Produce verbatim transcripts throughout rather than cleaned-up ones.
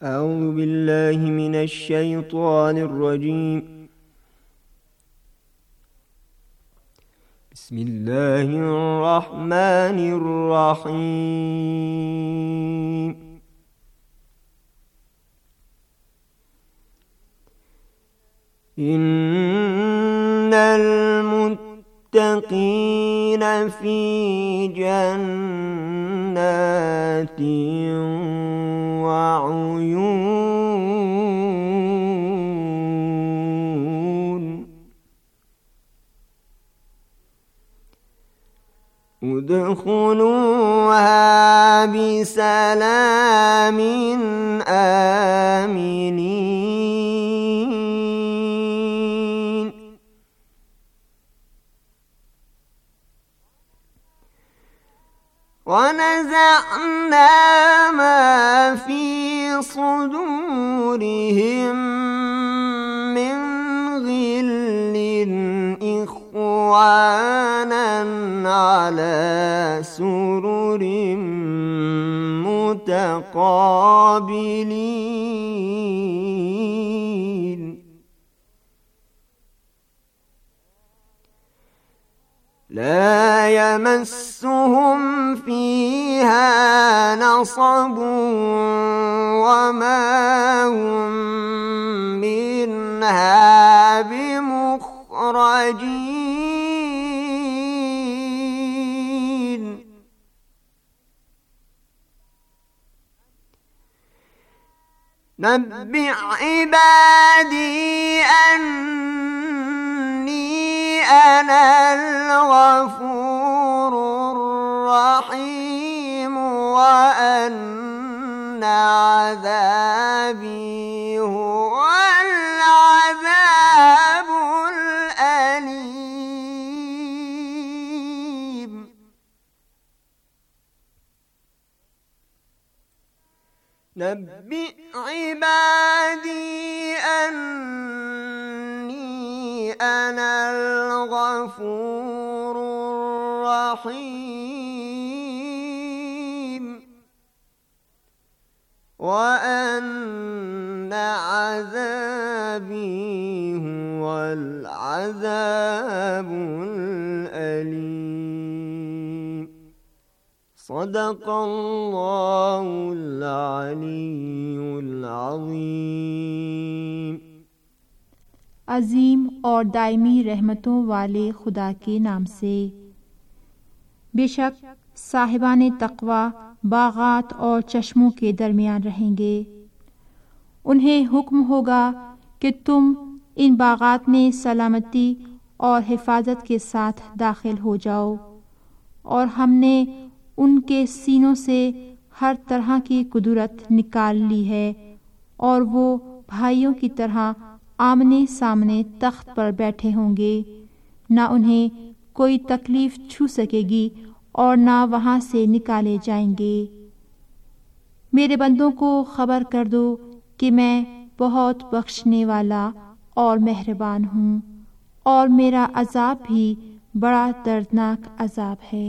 أعوذ بالله من الشيطان الرجيم. بسم الله الرحمن الرحيم. إن المتقين في جنات وعيون ادخلوها بسلام آمنين. ونزعنا ما في صدورهم من غل إخوانا على سرر متقابلين. لا يمسهم فيها نصب وما هم منها بمخرجين. نبئ عبادي أني أنا الغفور الرحيم وأن عذابي هو العذاب الأليم. نبئ عبادي أني أنا الغفور الرحيم وأن عذابي هو العذاب الأليم. صدق الله العلي العظيم. अजीम और दायमी रहमतों वाले खुदा के नाम से। बेशक साहिबाने तक़वा बागात और चश्मों के दरमियान रहेंगे। उन्हें हुक्म होगा कि तुम इन बागात में सलामती और हिफाजत के साथ दाखिल हो जाओ, और हमने उनके सीनों से हर तरह की कुदरत निकाल ली है, और वो भाइयों की तरह आमने सामने तख्त पर बैठे होंगे। ना उन्हें कोई तकलीफ छू सकेगी और ना वहां से निकाले जाएंगे। मेरे बंदों को खबर कर दो कि मैं बहुत बख्शने वाला और मेहरबान हूँ, और मेरा अजाब भी बड़ा दर्दनाक अजाब है।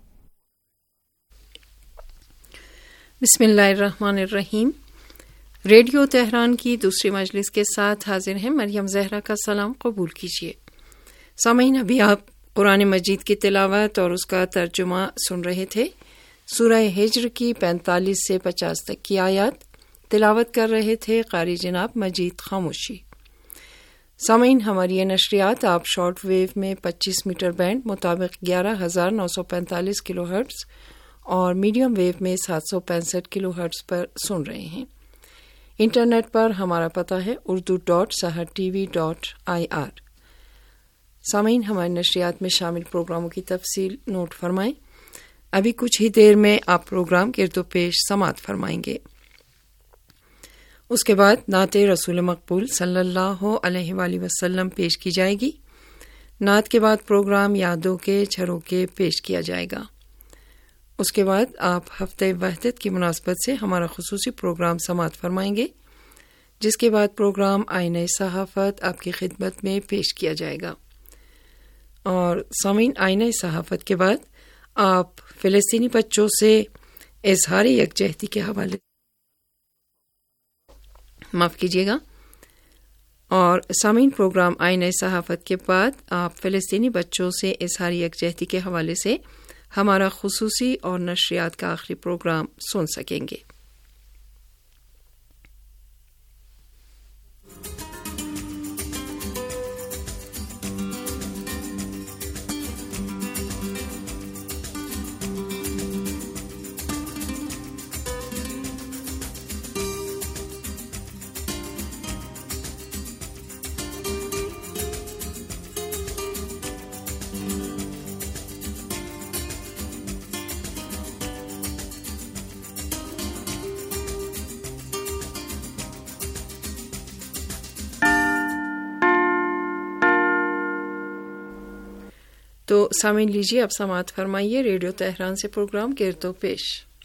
बिस्मिल्लाहिर्रहमानिर्रहीम। रेडियो तेहरान की दूसरी मजलिस के साथ हाजिर हैं मरियम जहरा का सलाम कबूल कीजिए। सामीन, अभी आप कुरान मजीद की तिलावत और उसका तर्जुमा सुन रहे थे। सूरह हिज्र की पैंतालीस से पचास तक की आयत तिलावत कर रहे थे कारी जनाब मजीद खामोशी। सामीन, हमारी ये नशरियात आप शॉर्ट वेव में पच्चीस मीटर बैंड मुताबिक ग्यारह हजार नौ सौ पैंतालीस किलो हर्ट्ज और मीडियम वेव में सात सौ पैंसठ किलो हर्ट्ज पर सुन रहे हैं। इंटरनेट पर हमारा पता है Urdu dot Sahar TV dot I R. सामीन, हमारी नशरियात में शामिल प्रोग्रामों की तफसील नोट फरमाएं। अभी कुछ ही देर में आप प्रोग्राम गिरदो पेश समात फरमाएंगे। उसके बाद नाते रसूल मकबूल सल्लल्लाहु अलैहि वसल्लम पेश की जाएगी। नात के बाद प्रोग्राम यादों के झरोके पेश किया जाएगा। उसके बाद आप हफ्ते वहदत की मुनासबत से हमारा खुसूसी प्रोग्राम समात फरमाएंगे, जिसके बाद प्रोग्राम आईने सहाफत आपकी खिदमत में पेश किया जाएगा। और सामीन, आईने सहाफत के बाद आप फिलिस्तीनी बच्चों से इजहार यकजहती के हवाले معاف کیجیے گا اور سامعین پروگرام آئینہ صحافت کے بعد آپ فلسطینی بچوں سے اظہار یکجہتی کے حوالے سے ہمارا خصوصی اور نشریات کا آخری پروگرام سن سکیں گے۔ تو سامعین لیجیے اب سماعت فرمائیے ریڈیو تہران سے پروگرام گرد و پیش۔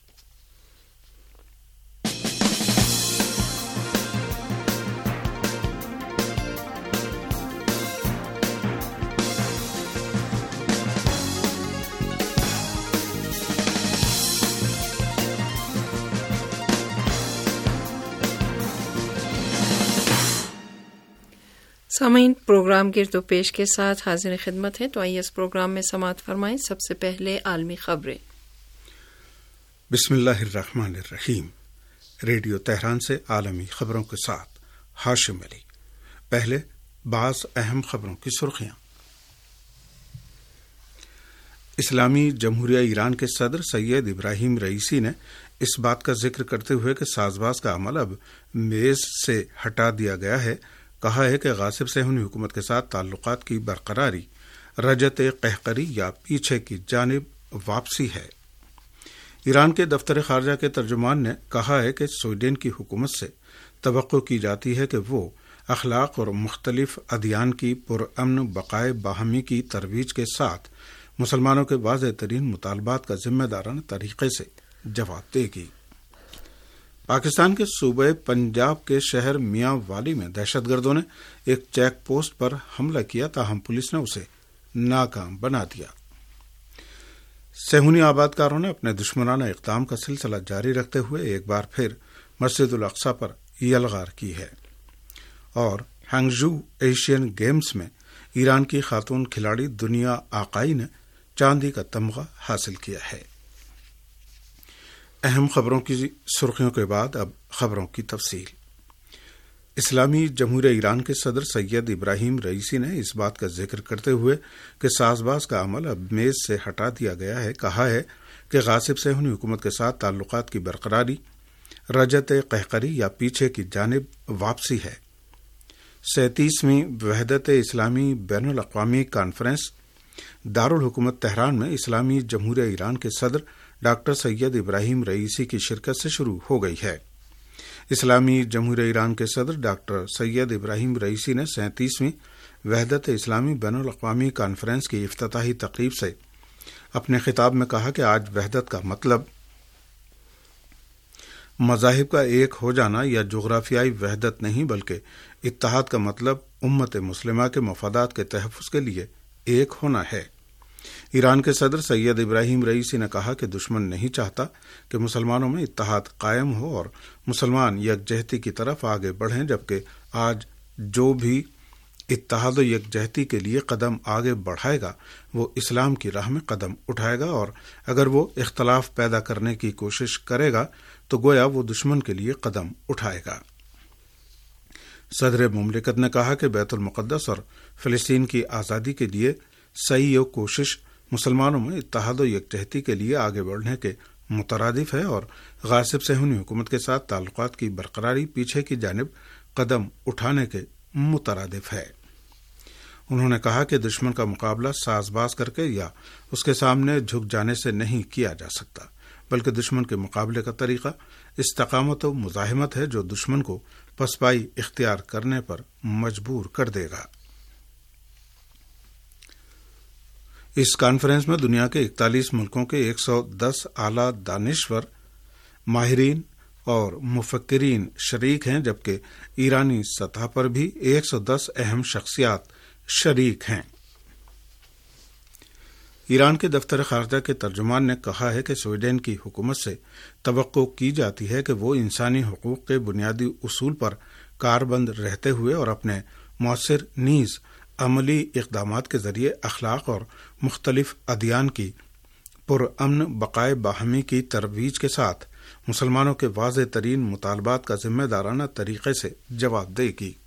سامعین پروگرام گرد و پیش کے ساتھ حاضر خدمت ہے، تو آئیے اس پروگرام میں سماعت فرمائیں۔ سب سے پہلے عالمی خبریں۔ بسم اللہ الرحمن الرحیم۔ ریڈیو تہران سے عالمی خبروں کے ساتھ ہاشم علی۔ پہلے بعض اہم خبروں کی سرخیاں۔ اسلامی جمہوریہ ایران کے صدر سید ابراہیم رئیسی نے اس بات کا ذکر کرتے ہوئے کہ ساز باز کا عمل اب میز سے ہٹا دیا گیا ہے، کہا ہے کہ غاصب صہیونی حکومت کے ساتھ تعلقات کی برقراری رجعت قہقری یا پیچھے کی جانب واپسی ہے۔ ایران کے دفتر خارجہ کے ترجمان نے کہا ہے کہ سویڈن کی حکومت سے توقع کی جاتی ہے کہ وہ اخلاق اور مختلف ادیان کی پرامن بقائے باہمی کی ترویج کے ساتھ مسلمانوں کے واضح ترین مطالبات کا ذمہ دارانہ طریقے سے جواب دے گی۔ پاکستان کے صوبہ پنجاب کے شہر میاں والی میں دہشت گردوں نے ایک چیک پوسٹ پر حملہ کیا، تاہم پولیس نے اسے ناکام بنا دیا۔ صہیونی آباد کاروں نے اپنے دشمنانہ اقدام کا سلسلہ جاری رکھتے ہوئے ایک بار پھر مسجد الاقصی پر یلغار کی ہے، اور ہانگجو ایشین گیمز میں ایران کی خاتون کھلاڑی دنیا آقائی نے چاندی کا تمغہ حاصل کیا ہے۔ اہم خبروں کی سرخیوں کے بعد اب خبروں کی تفصیل۔ اسلامی جمہوریہ ایران کے صدر سید ابراہیم رئیسی نے اس بات کا ذکر کرتے ہوئے کہ ساز باز کا عمل اب میز سے ہٹا دیا گیا ہے، کہا ہے کہ غاصب صہیونی حکومت کے ساتھ تعلقات کی برقراری رجعت قہقری یا پیچھے کی جانب واپسی ہے۔ سینتیسویں وحدت اسلامی بین الاقوامی کانفرنس دارالحکومت تہران میں اسلامی جمہوریہ ایران کے صدر ڈاکٹر سید ابراہیم رئیسی کی شرکت سے شروع ہو گئی ہے۔ اسلامی جمہوریہ ایران کے صدر ڈاکٹر سید ابراہیم رئیسی نے سینتیسویں وحدت اسلامی بین الاقوامی کانفرنس کی افتتاحی تقریب سے اپنے خطاب میں کہا کہ آج وحدت کا مطلب مذاہب کا ایک ہو جانا یا جغرافیائی وحدت نہیں، بلکہ اتحاد کا مطلب امت مسلمہ کے مفادات کے تحفظ کے لیے ایک ہونا ہے۔ ایران کے صدر سید ابراہیم رئیسی نے کہا کہ دشمن نہیں چاہتا کہ مسلمانوں میں اتحاد قائم ہو اور مسلمان یکجہتی کی طرف آگے بڑھیں، جبکہ آج جو بھی اتحاد و یکجہتی کے لیے قدم آگے بڑھائے گا وہ اسلام کی راہ میں قدم اٹھائے گا، اور اگر وہ اختلاف پیدا کرنے کی کوشش کرے گا تو گویا وہ دشمن کے لیے قدم اٹھائے گا۔ صدر مملکت نے کہا کہ بیت المقدس اور فلسطین کی آزادی کے لیے سعی و کوشش مسلمانوں میں اتحاد و یکجہتی کے لیے آگے بڑھنے کے مترادف ہے، اور غاصب صہیونی حکومت کے ساتھ تعلقات کی برقراری پیچھے کی جانب قدم اٹھانے کے مترادف ہے۔ انہوں نے کہا کہ دشمن کا مقابلہ ساز باز کر کے یا اس کے سامنے جھک جانے سے نہیں کیا جا سکتا، بلکہ دشمن کے مقابلے کا طریقہ استقامت و مزاحمت ہے جو دشمن کو پسپائی اختیار کرنے پر مجبور کر دے گا۔ اس کانفرنس میں دنیا کے اکتالیس ملکوں کے ایک سو دس اعلی دانشور، ماہرین اور مفکرین شریک ہیں، جبکہ ایرانی سطح پر بھی ایک سو دس اہم شخصیات شریک ہیں۔ ایران کے دفتر خارجہ کے ترجمان نے کہا ہے کہ سویڈن کی حکومت سے توقع کی جاتی ہے کہ وہ انسانی حقوق کے بنیادی اصول پر کاربند رہتے ہوئے اور اپنے مؤثر نیز عملی اقدامات کے ذریعے اخلاق اور مختلف ادیان کی پرامن بقائے باہمی کی ترویج کے ساتھ مسلمانوں کے واضح ترین مطالبات کا ذمہ دارانہ طریقے سے جواب دے گی۔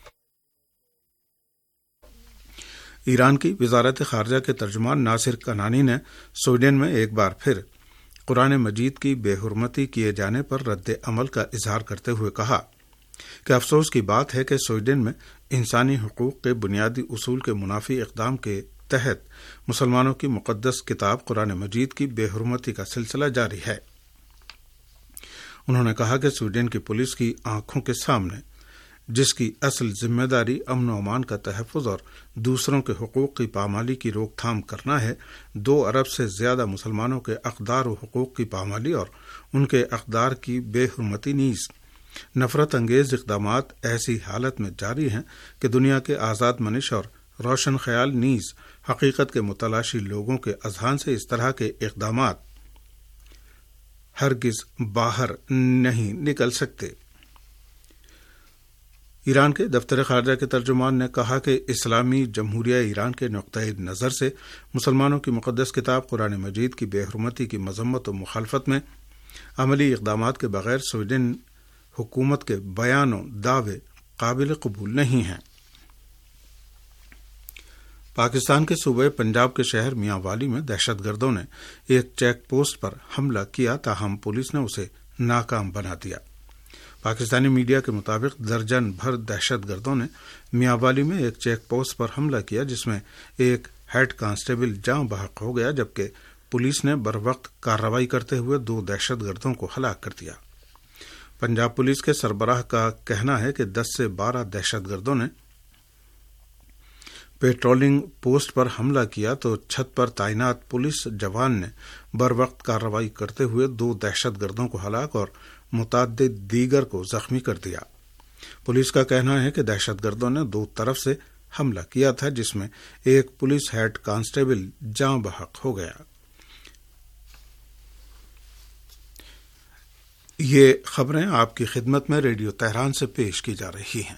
ایران کی وزارت خارجہ کے ترجمان ناصر کنانی نے سویڈن میں ایک بار پھر قرآن مجید کی بے حرمتی کیے جانے پر رد عمل کا اظہار کرتے ہوئے کہا کہ افسوس کی بات ہے کہ سویڈن میں انسانی حقوق کے بنیادی اصول کے منافی اقدام کے تحت مسلمانوں کی مقدس کتاب قرآن مجید کی بے حرمتی کا سلسلہ جاری ہے۔ انہوں نے کہا کہ سویڈن کی پولیس کی آنکھوں کے سامنے، جس کی اصل ذمہ داری امن و امان کا تحفظ اور دوسروں کے حقوق کی پامالی کی روک تھام کرنا ہے، دو ارب سے زیادہ مسلمانوں کے اقدار و حقوق کی پامالی اور ان کے اقدار کی بے حرمتی نیز نفرت انگیز اقدامات ایسی حالت میں جاری ہیں کہ دنیا کے آزاد منش اور روشن خیال نیز حقیقت کے متلاشی لوگوں کے اذہان سے اس طرح کے اقدامات ہرگز باہر نہیں نکل سکتے۔ ایران کے دفتر خارجہ کے ترجمان نے کہا کہ اسلامی جمہوریہ ایران کے نقطۂ نظر سے مسلمانوں کی مقدس کتاب قرآن مجید کی بے حرمتی کی مذمت و مخالفت میں عملی اقدامات کے بغیر سویڈن حکومت کے بیان و دعوے قابل قبول نہیں ہیں۔ پاکستان کے صوبے پنجاب کے شہر میاں والی میں دہشت گردوں نے ایک چیک پوسٹ پر حملہ کیا، تاہم پولیس نے اسے ناکام بنا دیا۔ پاکستانی میڈیا کے مطابق درجن بھر دہشت گردوں نے میاں والی میں ایک چیک پوسٹ پر حملہ کیا، جس میں ایک ہیڈ کانسٹیبل جاں بحق ہو گیا، جبکہ پولیس نے بروقت کارروائی کرتے ہوئے دو دہشت گردوں کو ہلاک کر دیا۔ پنجاب پولیس کے سربراہ کا کہنا ہے کہ دس سے بارہ دہشت گردوں نے پیٹرولنگ پوسٹ پر حملہ کیا تو چھت پر تعینات پولیس جوان نے بروقت کارروائی کرتے ہوئے دو دہشت گردوں کو ہلاک اور متعدد دیگر کو زخمی کر دیا۔ پولیس کا کہنا ہے کہ دہشت گردوں نے دو طرف سے حملہ کیا تھا، جس میں ایک پولیس ہیڈ کانسٹیبل جاں بحق ہو گیا۔ یہ خبریں آپ کی خدمت میں ریڈیو تہران سے پیش کی جا رہی ہیں۔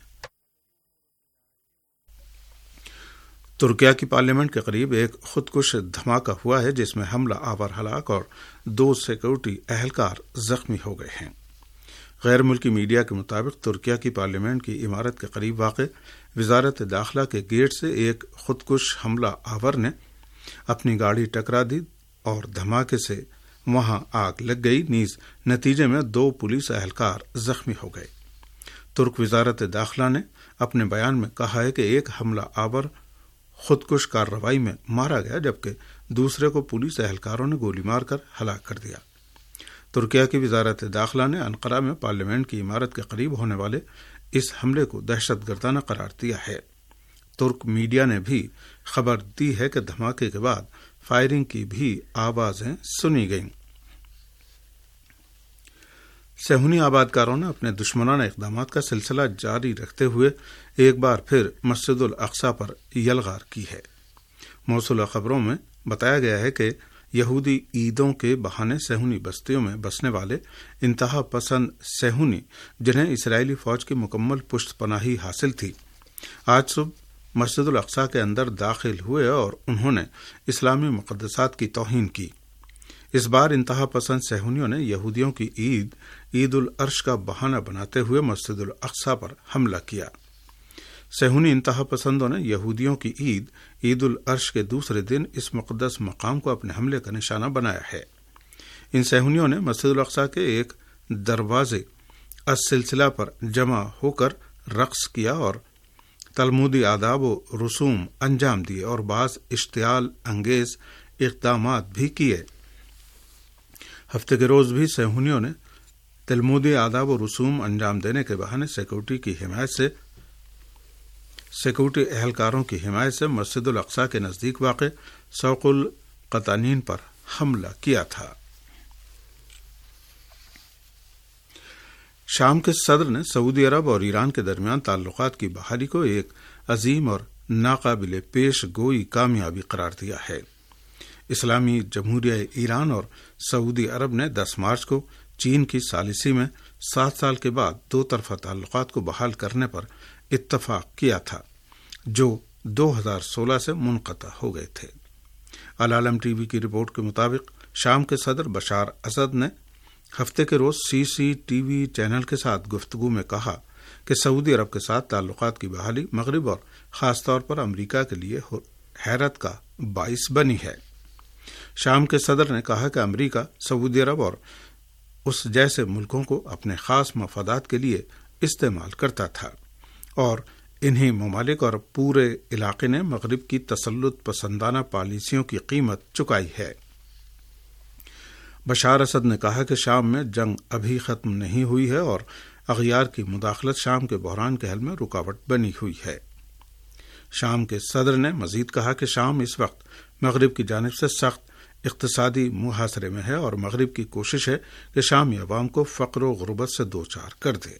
ترکیہ کی پارلیمنٹ کے قریب ایک خودکش دھماکہ ہوا ہے، جس میں حملہ آور ہلاک اور دو سیکورٹی اہلکار زخمی ہو گئے ہیں۔ غیر ملکی میڈیا کے مطابق ترکیہ کی پارلیمنٹ کی عمارت کے قریب واقع وزارت داخلہ کے گیٹ سے ایک خودکش حملہ آور نے اپنی گاڑی ٹکرا دی اور دھماکے سے وہاں آگ لگ گئی، نیز نتیجے میں دو پولیس اہلکار زخمی ہو گئے۔ ترک وزارت داخلہ نے اپنے بیان میں کہا ہے کہ ایک حملہ آور خودکش کارروائی میں مارا گیا، جبکہ دوسرے کو پولیس اہلکاروں نے گولی مار کر ہلاک کر دیا۔ ترکیہ کی وزارت داخلہ نے انقرہ میں پارلیمنٹ کی عمارت کے قریب ہونے والے اس حملے کو دہشت گردانہ قرار دیا ہے۔ ترک میڈیا نے بھی خبر دی ہے کہ دھماکے کے بعد فائرنگ کی بھی آوازیں سنی گئیں۔ صہیونی آبادکاروں نے اپنے دشمنانہ اقدامات کا سلسلہ جاری رکھتے ہوئے ایک بار پھر مسجد الاقصی پر یلغار کی ہے۔ موصولہ خبروں میں بتایا گیا ہے کہ یہودی عیدوں کے بہانے صہیونی بستیوں میں بسنے والے انتہا پسند صہیونی، جنہیں اسرائیلی فوج کی مکمل پشت پناہی حاصل تھی، آج صبح مسجد الاقصی کے اندر داخل ہوئے اور انہوں نے اسلامی مقدسات کی توہین کی۔ اس بار انتہا پسند صہیونیوں نے یہودیوں کی عید عید العرش کا بہانہ بناتے ہوئے مسجد الاقصی پر حملہ کیا۔ صہیونی انتہا پسندوں نے یہودیوں کی عید عید العرش کے دوسرے دن اس مقدس مقام کو اپنے حملے کا نشانہ بنایا ہے۔ ان صہیونیوں نے مسجد الاقصی کے ایک دروازے السلسلہ پر جمع ہو کر رقص کیا اور تلمودی آداب و رسوم انجام دیے اور بعض اشتعال انگیز اقدامات بھی کیے۔ ہفتے کے روز بھی صہیونیوں نے تلمودی آداب و رسوم انجام دینے کے بہانے سیکورٹی کی حمایت سے سیکورٹی اہلکاروں کی حمایت سے مسجد الاقصی کے نزدیک واقع سوق القطانین پر حملہ کیا تھا۔ شام کے صدر نے سعودی عرب اور ایران کے درمیان تعلقات کی بحالی کو ایک عظیم اور ناقابل پیش گوئی کامیابی قرار دیا ہے۔ اسلامی جمہوریہ ایران اور سعودی عرب نے دس مارچ کو چین کی ثالثی میں سات سال کے بعد دو طرفہ تعلقات کو بحال کرنے پر اتفاق کیا تھا، جو دو ہزار سولہ سے منقطع ہو گئے تھے۔ العالم ٹی وی کی رپورٹ کے مطابق شام کے صدر بشار اسد نے ہفتے کے روز سی سی ٹی وی چینل کے ساتھ گفتگو میں کہا کہ سعودی عرب کے ساتھ تعلقات کی بحالی مغرب اور خاص طور پر امریکہ کے لیے حیرت کا باعث بنی ہے۔ شام کے صدر نے کہا کہ امریکہ سعودی عرب اور اس جیسے ملکوں کو اپنے خاص مفادات کے لیے استعمال کرتا تھا، اور انہی ممالک اور پورے علاقے نے مغرب کی تسلط پسندانہ پالیسیوں کی قیمت چکائی ہے۔ بشار اسد نے کہا کہ شام میں جنگ ابھی ختم نہیں ہوئی ہے اور اغیار کی مداخلت شام کے بحران کے حل میں رکاوٹ بنی ہوئی ہے۔ شام کے صدر نے مزید کہا کہ شام اس وقت مغرب کی جانب سے سخت اقتصادی محاصرے میں ہے اور مغرب کی کوشش ہے کہ شامی عوام کو فقر و غربت سے دوچار کر دے۔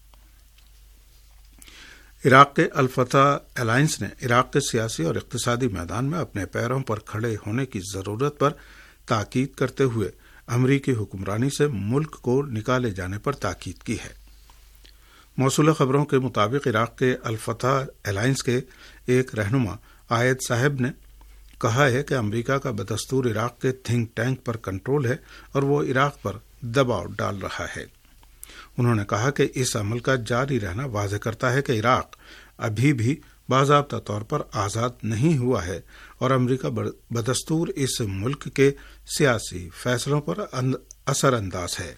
عراق کے الفتح الائنس نے عراق کے سیاسی اور اقتصادی میدان میں اپنے پیروں پر کھڑے ہونے کی ضرورت پر تاکید کرتے ہوئے امریکی حکمرانی سے ملک کو نکالے جانے پر تاکید کی ہے۔ موصولہ خبروں کے مطابق عراق کے الفتح الائنس کے ایک رہنما عائد صاحب نے کہا ہے کہ امریکہ کا بدستور عراق کے تھنک ٹینک پر کنٹرول ہے اور وہ عراق پر دباؤ ڈال رہا ہے۔ انہوں نے کہا کہ اس عمل کا جاری رہنا واضح کرتا ہے کہ عراق ابھی بھی باضابطہ طور پر آزاد نہیں ہوا ہے اور امریکہ بدستور اس ملک کے سیاسی فیصلوں پر اثر انداز ہے۔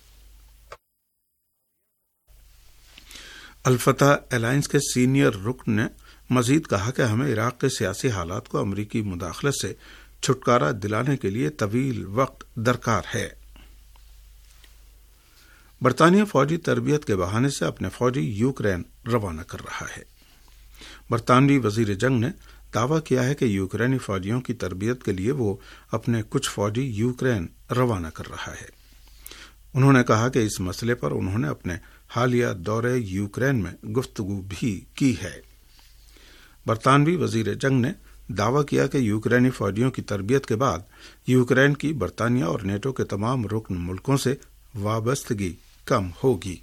الفتح الائنس کے سینئر رکن نے مزید کہا کہ ہمیں عراق کے سیاسی حالات کو امریکی مداخلت سے چھٹکارا دلانے کے لیے طویل وقت درکار ہے۔ برطانیہ فوجی تربیت کے بہانے سے اپنے فوجی یوکرین روانہ کر رہا ہے۔ برطانوی وزیر جنگ نے دعویٰ کیا ہے کہ یوکرینی فوجیوں کی تربیت کے لیے وہ اپنے کچھ فوجی یوکرین روانہ کر رہا ہے۔ انہوں نے کہا کہ اس مسئلے پر انہوں نے اپنے حالیہ دورے یوکرین میں گفتگو بھی کی ہے۔ برطانوی وزیر جنگ نے دعویٰ کیا کہ یوکرینی فوجیوں کی تربیت کے بعد یوکرین کی برطانیہ اور نیٹو کے تمام رکن ملکوں سے وابستگی کم ہوگی۔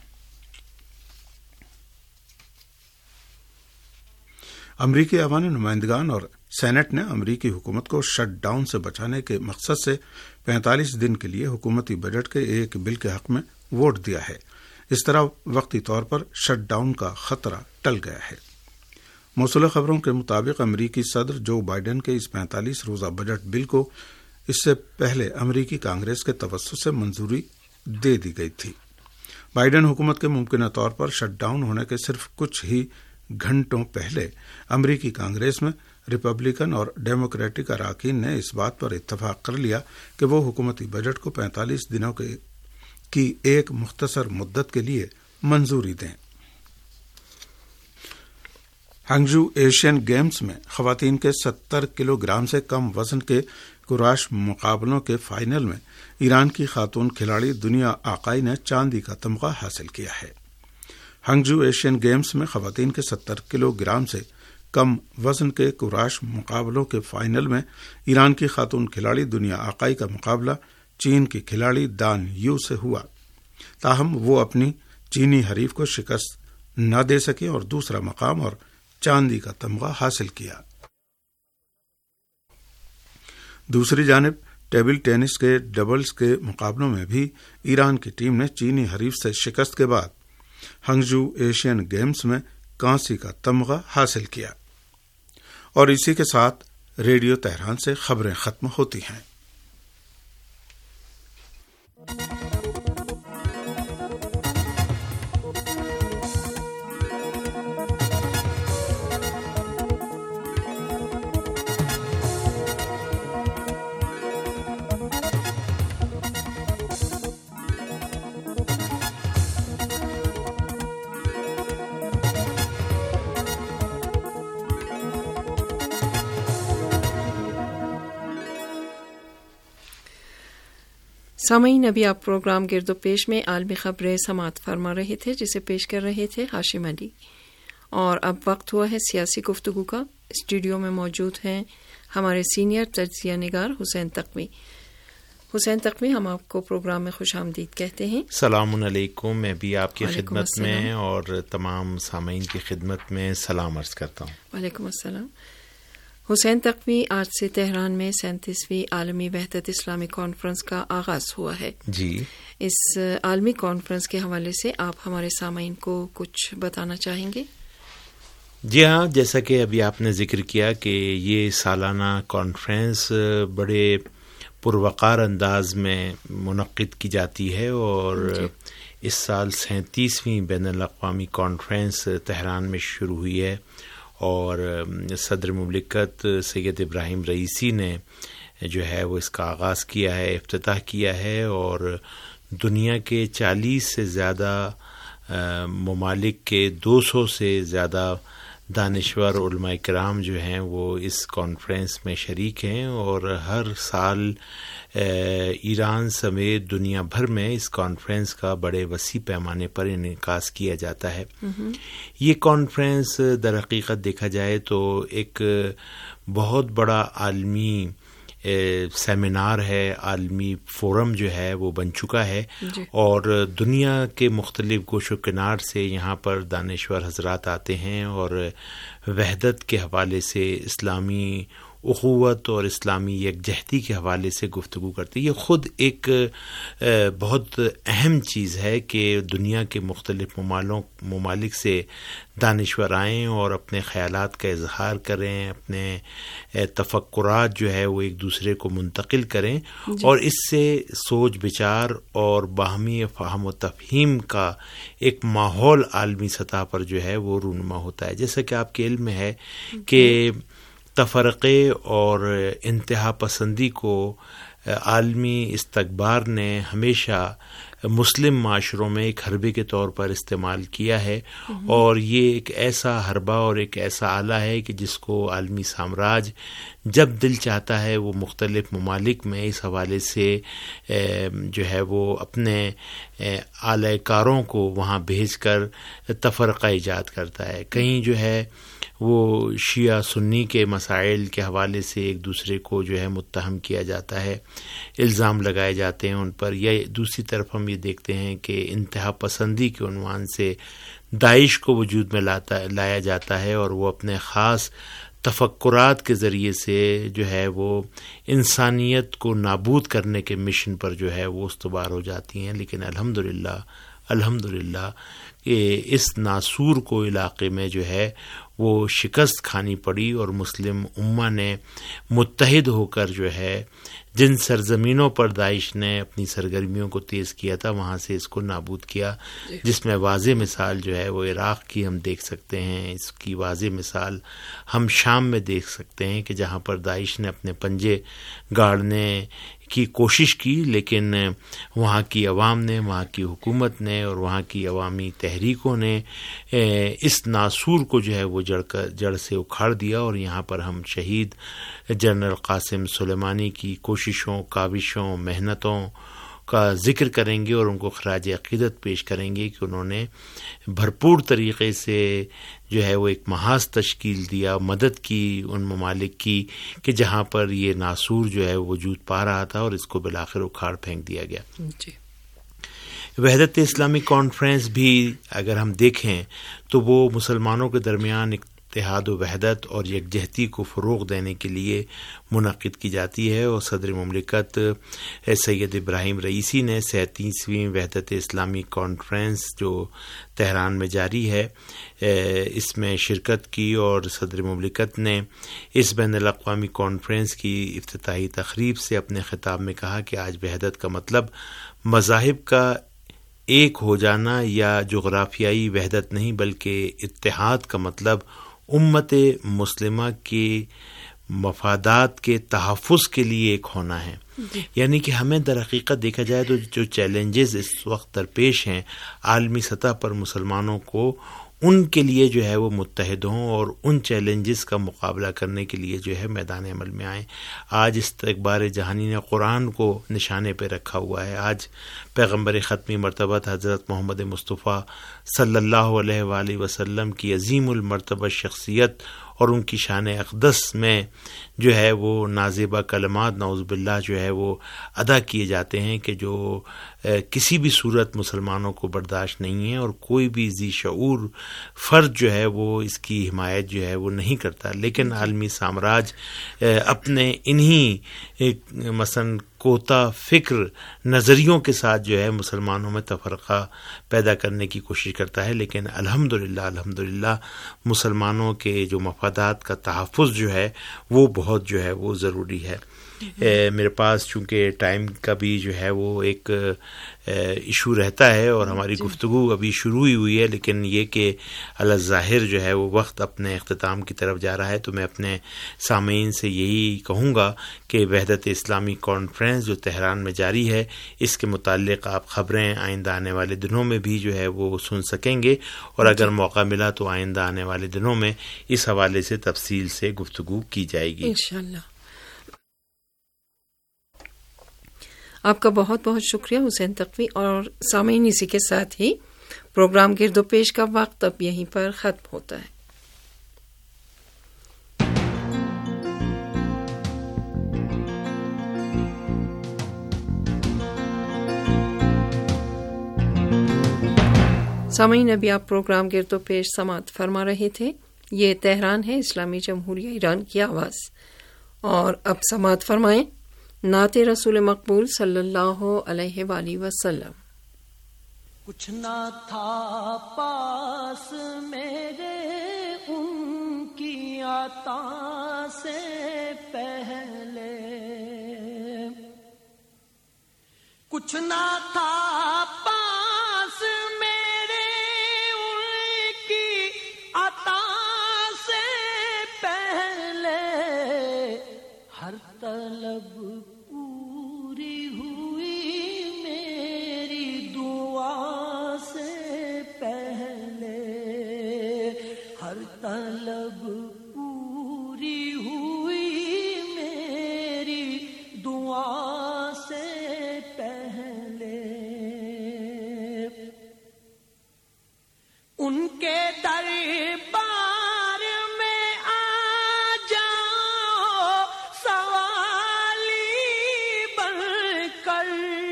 امریکی ایوان نمائندگان اور سینٹ نے امریکی حکومت کو شٹ ڈاؤن سے بچانے کے مقصد سے پینتالیس دن کے لیے حکومتی بجٹ کے ایک بل کے حق میں ووٹ دیا ہے۔ اس طرح وقتی طور پر شٹ ڈاؤن کا خطرہ ٹل گیا ہے۔ موصولہ خبروں کے مطابق امریکی صدر جو بائیڈن کے اس پینتالیس روزہ بجٹ بل کو اس سے پہلے امریکی کانگریس کے توسط سے منظوری دے دی گئی تھی۔ بائیڈن حکومت کے ممکنہ طور پر شٹ ڈاؤن ہونے کے صرف کچھ ہی گھنٹوں پہلے امریکی کانگریس میں ریپبلکن اور ڈیموکریٹک اراکین نے اس بات پر اتفاق کر لیا کہ وہ حکومتی بجٹ کو پینتالیس دنوں کے کی ایک مختصر مدت کے لیے منظوری دیں۔ ہانگجو ایشین گیمز میں خواتین کے ستر کلو گرام سے کم وزن کے کراش مقابلوں کے فائنل میں ایران کی خاتون کھلاڑی دنیا آقائی نے چاندی کا تمغہ حاصل کیا ہے۔ ہانگجو ایشین گیمز میں خواتین کے ستر کلو گرام سے کم وزن کے کراش مقابلوں کے فائنل میں ایران کی خاتون کھلاڑی دنیا آقائی کا مقابلہ چین کی کھلاڑی دان یو سے ہوا، تاہم وہ اپنی چینی حریف کو شکست نہ دے سکے اور دوسرا مقام اور چاندی کا تمغہ حاصل کیا۔ دوسری جانب ٹیبل ٹینس کے ڈبلز کے مقابلوں میں بھی ایران کی ٹیم نے چینی حریف سے شکست کے بعد ہانگجو ایشین گیمز میں کانسی کا تمغہ حاصل کیا۔ اور اسی کے ساتھ ریڈیو تہران سے خبریں ختم ہوتی ہیں۔ سامعین، ابھی آپ پروگرام گرد و پیش میں عالمی خبریں سماعت فرما رہے تھے، جسے پیش کر رہے تھے ہاشم علی۔ اور اب وقت ہوا ہے سیاسی گفتگو کا۔ اسٹوڈیو میں موجود ہیں ہمارے سینئر تجزیہ نگار حسین تقوی۔ حسین تقوی، ہم آپ کو پروگرام میں خوش آمدید کہتے ہیں. السلام علیکم. میں بھی آپ کی خدمت میں اور تمام سامعین کی خدمت میں سلام عرض کرتا ہوں. وعلیکم السلام. حسین تقوی، آج سے تہران میں سینتیسویں عالمی وحدت اسلامی کانفرنس کا آغاز ہوا ہے. جی، اس عالمی کانفرنس کے حوالے سے آپ ہمارے سامعین کو کچھ بتانا چاہیں گے؟ جی ہاں، جیسا کہ ابھی آپ نے ذکر کیا کہ یہ سالانہ کانفرنس بڑے پروقار انداز میں منعقد کی جاتی ہے اور جی. اس سال سینتیسویں بین الاقوامی کانفرنس تہران میں شروع ہوئی ہے اور صدر مملکت سید ابراہیم رئیسی نے جو ہے وہ اس کا آغاز کیا ہے، افتتاح کیا ہے اور دنیا کے چالیس سے زیادہ ممالک کے دو سو سے زیادہ دانشور علماء کرام جو ہیں وہ اس کانفرنس میں شریک ہیں اور ہر سال ایران سمیت دنیا بھر میں اس کانفرنس کا بڑے وسیع پیمانے پر انعکاس کیا جاتا ہے. یہ کانفرنس در حقیقت دیکھا جائے تو ایک بہت بڑا عالمی سیمینار ہے، عالمی فورم جو ہے وہ بن چکا ہے جی. اور دنیا کے مختلف گوش و کنار سے یہاں پر دانشور حضرات آتے ہیں اور وحدت کے حوالے سے، اسلامی اخوت اور اسلامی یکجہتی کے حوالے سے گفتگو کرتے ہیں. یہ خود ایک بہت اہم چیز ہے کہ دنیا کے مختلف ممالک سے دانشور آئیں اور اپنے خیالات کا اظہار کریں، اپنے تفکرات جو ہے وہ ایک دوسرے کو منتقل کریں جی. اور اس سے سوچ بچار اور باہمی فہم و تفہیم کا ایک ماحول عالمی سطح پر جو ہے وہ رونما ہوتا ہے. جیسا کہ آپ کے علم میں ہے کہ تفرقے اور انتہا پسندی کو عالمی استکبار نے ہمیشہ مسلم معاشروں میں ایک حربے کے طور پر استعمال کیا ہے اور یہ ایک ایسا حربہ اور ایک ایسا آلہ ہے کہ جس کو عالمی سامراج جب دل چاہتا ہے وہ مختلف ممالک میں اس حوالے سے جو ہے وہ اپنے اعلی کاروں کو وہاں بھیج کر تفرقہ ایجاد کرتا ہے. کہیں جو ہے وہ شیعہ سنی کے مسائل کے حوالے سے ایک دوسرے کو جو ہے متہم کیا جاتا ہے، الزام لگائے جاتے ہیں ان پر، یا دوسری طرف ہم یہ دیکھتے ہیں کہ انتہا پسندی کے عنوان سے داعش کو وجود میں لاتا لایا جاتا ہے اور وہ اپنے خاص تفکرات کے ذریعے سے جو ہے وہ انسانیت کو نابود کرنے کے مشن پر جو ہے وہ استوار ہو جاتی ہیں. لیکن الحمدللہ الحمدللہ کہ اس ناسور کو علاقے میں جو ہے وہ شکست کھانی پڑی اور مسلم امہ نے متحد ہو کر جو ہے جن سرزمینوں پر داعش نے اپنی سرگرمیوں کو تیز کیا تھا وہاں سے اس کو نابود کیا، جس میں واضح مثال جو ہے وہ عراق کی ہم دیکھ سکتے ہیں. اس کی واضح مثال ہم شام میں دیکھ سکتے ہیں کہ جہاں پر داعش نے اپنے پنجے گاڑنے کی کوشش کی، لیکن وہاں کی عوام نے، وہاں کی حکومت نے اور وہاں کی عوامی تحریکوں نے اس ناسور کو جو ہے وہ جڑ کر جڑ سے اکھاڑ دیا اور یہاں پر ہم شہید جنرل قاسم سلیمانی کی کوششوں، کاوشوں، محنتوں کا ذکر کریں گے اور ان کو خراج عقیدت پیش کریں گے کہ انہوں نے بھرپور طریقے سے جو ہے وہ ایک محاذ تشکیل دیا، مدد کی ان ممالک کی کہ جہاں پر یہ ناسور جو ہے وجود پا رہا تھا اور اس کو بالآخر اکھاڑ پھینک دیا گیا. جی. وحدت اسلامی کانفرنس بھی اگر ہم دیکھیں تو وہ مسلمانوں کے درمیان اتحاد و وحدت اور یکجہتی کو فروغ دینے کے لیے منعقد کی جاتی ہے اور صدر مملکت سید ابراہیم رئیسی نے سینتیسویں وحدت اسلامی کانفرنس جو تہران میں جاری ہے اس میں شرکت کی اور صدر مملکت نے اس بین الاقوامی کانفرنس کی افتتاحی تقریب سے اپنے خطاب میں کہا کہ آج وحدت کا مطلب مذاہب کا ایک ہو جانا یا جغرافیائی وحدت نہیں بلکہ اتحاد کا مطلب امت مسلمہ کے مفادات کے تحفظ کے لیے ایک ہونا ہے. یعنی کہ ہمیں در حقیقت دیکھا جائے تو جو چیلنجز اس وقت درپیش ہیں عالمی سطح پر مسلمانوں کو، ان کے لیے جو ہے وہ متحد ہوں اور ان چیلنجز کا مقابلہ کرنے کے لیے جو ہے میدان عمل میں آئیں. آج استکبار جہانی نے قرآن کو نشانے پہ رکھا ہوا ہے. آج پیغمبر ختمی مرتبہ حضرت محمد مصطفیٰ صلی اللہ علیہ وآلہ وسلم کی عظیم المرتبہ شخصیت اور ان کی شان اقدس میں جو ہے وہ نازیبہ کلمات نعوذ باللہ جو ہے وہ ادا کیے جاتے ہیں کہ جو کسی بھی صورت مسلمانوں کو برداشت نہیں ہے، اور کوئی بھی ذی شعور فرد جو ہے وہ اس کی حمایت جو ہے وہ نہیں کرتا. لیکن عالمی سامراج اپنے انہی مثلا کوتا فکر نظریوں کے ساتھ جو ہے مسلمانوں میں تفرقہ پیدا کرنے کی کوشش کرتا ہے. لیکن الحمدللہ الحمدللہ مسلمانوں کے جو مفادات کا تحفظ جو ہے وہ بہت جو ہے وہ ضروری ہے. میرے پاس چونکہ ٹائم کا بھی جو ہے وہ ایک ایشو رہتا ہے اور ہماری گفتگو ابھی شروع ہی ہوئی ہے، لیکن یہ کہ الظاہر جو ہے وہ وقت اپنے اختتام کی طرف جا رہا ہے، تو میں اپنے سامعین سے یہی کہوں گا کہ وحدت اسلامی کانفرنس جو تہران میں جاری ہے، اس کے متعلق آپ خبریں آئندہ آنے والے دنوں میں بھی جو ہے وہ سن سکیں گے، اور اگر موقع ملا تو آئندہ آنے والے دنوں میں اس حوالے سے تفصیل سے گفتگو کی جائے گی انشاءاللہ. آپ کا بہت بہت شکریہ حسین تقوی. اور سامعین، اسی کے ساتھ ہی پروگرام گرد و پیش کا وقت اب یہیں پر ختم ہوتا ہے. سامعین، ابھی آپ پروگرام گرد و پیش سماعت فرما رہے تھے. یہ تہران ہے، اسلامی جمہوریہ ایران کی آواز. اور اب سماعت فرمائیں نعت رسول مقبول صلی اللہ علیہ وآلہ وسلم. کچھ نہ تھا پاس میرے ان کی عطا سے پہلے، کچھ نہ تھا پاس میرے ان کی عطا سے پہلے، ہر طلب پوری ہوئی میری دعا سے پہلے، ہر طلب پوری ہوئی میری دعا سے پہلے. ان کے دربار میں آ جاؤ سوالی بن کر،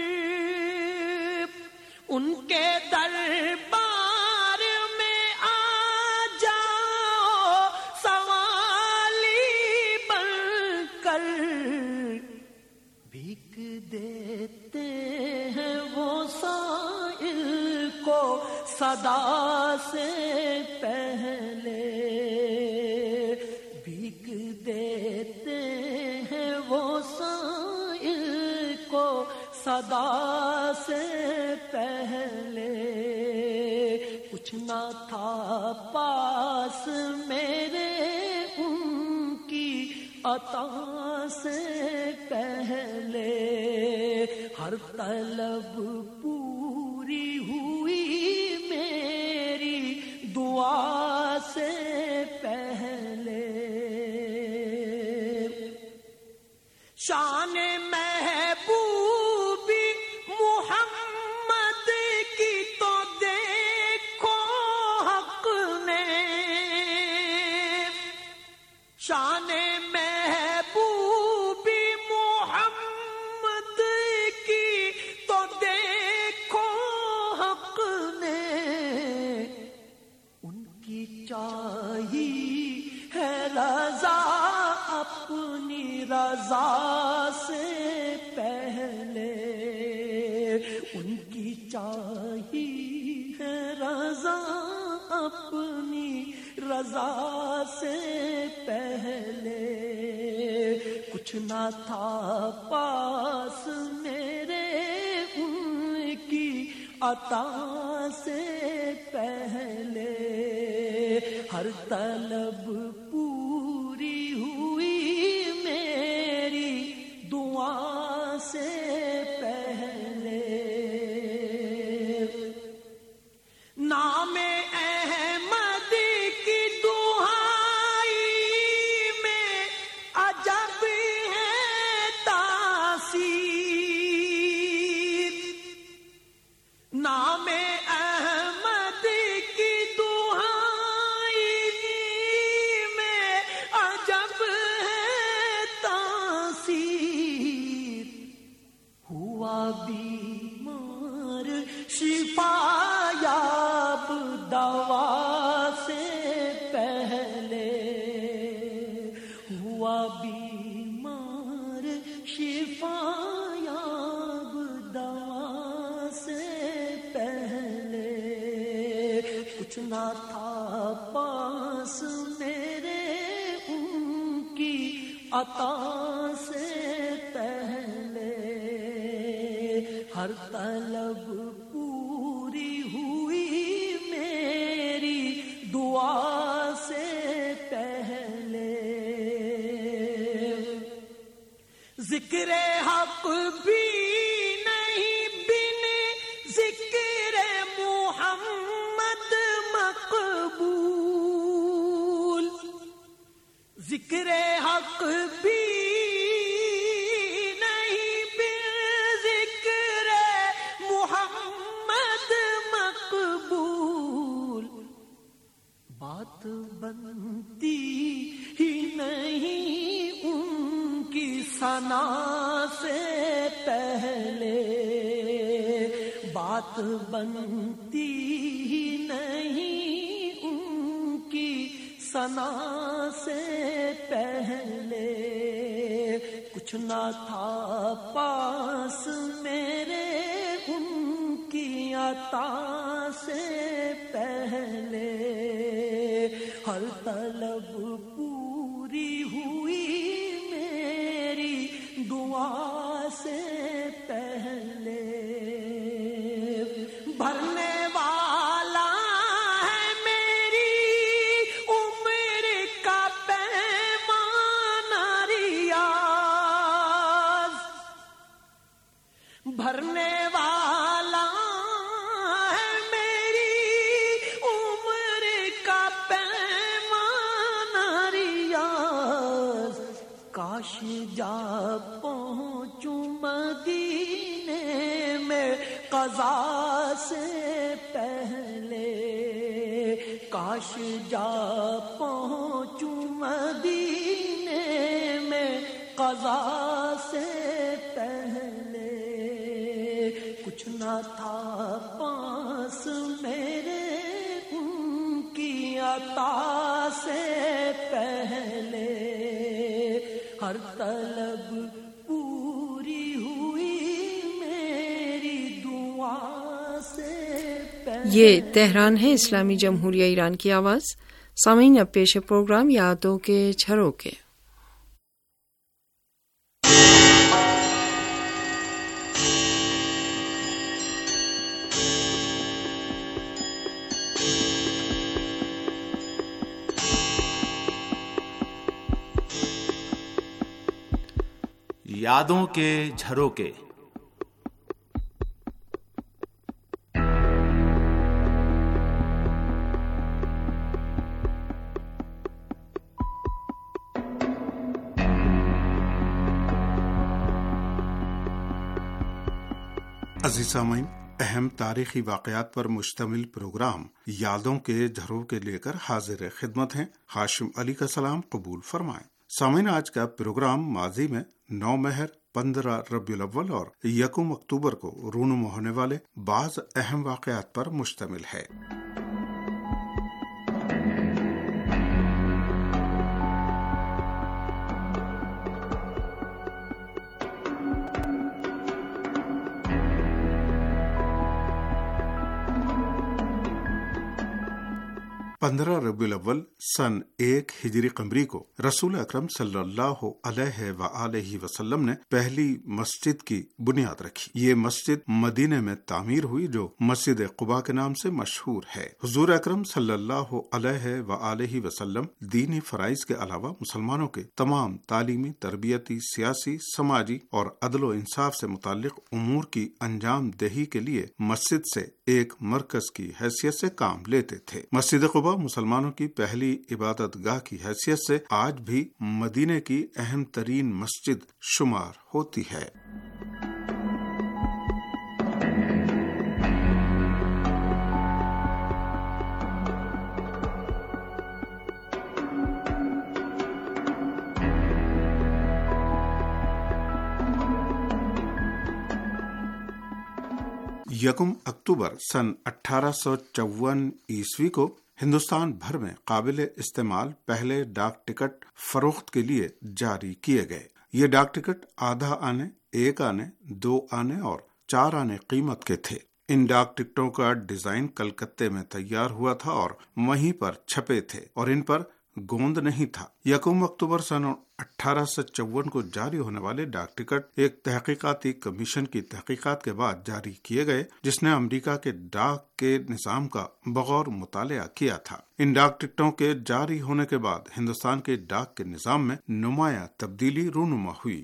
ان کے دربار میں آ جاؤ سوالی بن کر، بھیک دیتے ہیں وہ سائل کو صدا سے پہلے، بھیک دیتے ہیں وہ سائل کو صدا سے پہلے. کچھ نہ تھا پاس میرے ان کی عطا سے پہلے، ہر طلب پوری ہوئی میری دعا سے پہلے. شان محبوبی محمد کی تو دیکھو حق نے، شان محبوبی محمد کی تو دیکھو حق نے، ان کی چاہی ہے رضا اپنی رضا سے پہلے، ان کی چاہی ہے رضا اپنی رضا سے پہلے. کچھ نہ تھا پاس میرے ان کی عطا سے پہلے، ہر طلب پوری ہوئی میری دعا سے پہلے. نام احمد کی دہائی میں عجب ہے تاثیر، نام احمد کی دہائی دوا سے پہلے ہوا بیمار شفا یاب دوا سے پہلے کچھ نہ تھا پاس میرے ان کی عطا سے پہلے ہر طلب پوری ہوئی میری دعا سے پہلے ذکر حق بھی نہیں بن ذکر محمد مقبول ذکر حق بھی بات بنتی ہی نہیں ان کی ثنا سے پہلے بات بنتی ہی نہیں ان کی ثنا سے پہلے کچھ نہ تھا پاس میرے ان کی عطا سے پہلے ہر طلب پوری ہوئی میری دعا سے پہلے بھرنے والا ہے میری عمر کا پیمانہ ریاض بھرنے والا کاش جا پہنچوں مدینے میں قضا سے پہلے کاش جا پہنچوں مدینے میں قضا سے پہلے کچھ نہ تھا پاس میرے ان کی عطا سے پہلے ہر طلب پوری ہوئی میری دعا سے پہلے. یہ تہران ہے اسلامی جمہوریہ ایران کی آواز. سامعین اب پیش پروگرام یادوں کے جھروکے. یادوں کے جھروکے. عزیز سامعین، اہم تاریخی واقعات پر مشتمل پروگرام یادوں کے جھروکے لے کر حاضر خدمت ہیں. ہاشم علی کا سلام قبول فرمائیں. سامعین، آج کا پروگرام ماضی میں نو مہر، پندرہ ربیع الاول اور یکم اکتوبر کو رونما ہونے والے بعض اہم واقعات پر مشتمل ہے. پندرہ ربیع الاول سن ایک ہجری قمری کو رسول اکرم صلی اللہ علیہ وآلہ وسلم نے پہلی مسجد کی بنیاد رکھی. یہ مسجد مدینے میں تعمیر ہوئی جو مسجد قباء کے نام سے مشہور ہے. حضور اکرم صلی اللہ علیہ وآلہ وسلم دینی فرائض کے علاوہ مسلمانوں کے تمام تعلیمی، تربیتی، سیاسی، سماجی اور عدل و انصاف سے متعلق امور کی انجام دہی کے لیے مسجد سے ایک مرکز کی حیثیت سے کام لیتے تھے. مسجد قباء مسلمانوں کی پہلی عبادت گاہ کی حیثیت سے آج بھی مدینے کی اہم ترین مسجد شمار ہوتی ہے. یکم اکتوبر سن اٹھارہ سو چون عیسوی کو ہندوستان بھر میں قابل استعمال پہلے ڈاک ٹکٹ فروخت کے لیے جاری کیے گئے۔ یہ ڈاک ٹکٹ آدھا آنے، ایک آنے، دو آنے اور چار آنے قیمت کے تھے۔ ان ڈاک ٹکٹوں کا ڈیزائن کلکتے میں تیار ہوا تھا اور وہیں پر چھپے تھے اور ان پر گوند نہیں تھا۔ یکم اکتوبر سن اٹھارہ سو چون کو جاری ہونے والے ڈاک ٹکٹ ایک تحقیقاتی کمیشن کی تحقیقات کے بعد جاری کیے گئے، جس نے امریکہ کے ڈاک کے نظام کا بغور مطالعہ کیا تھا۔ ان ڈاک ٹکٹوں کے جاری ہونے کے بعد ہندوستان کے ڈاک کے نظام میں نمایاں تبدیلی رونما ہوئی۔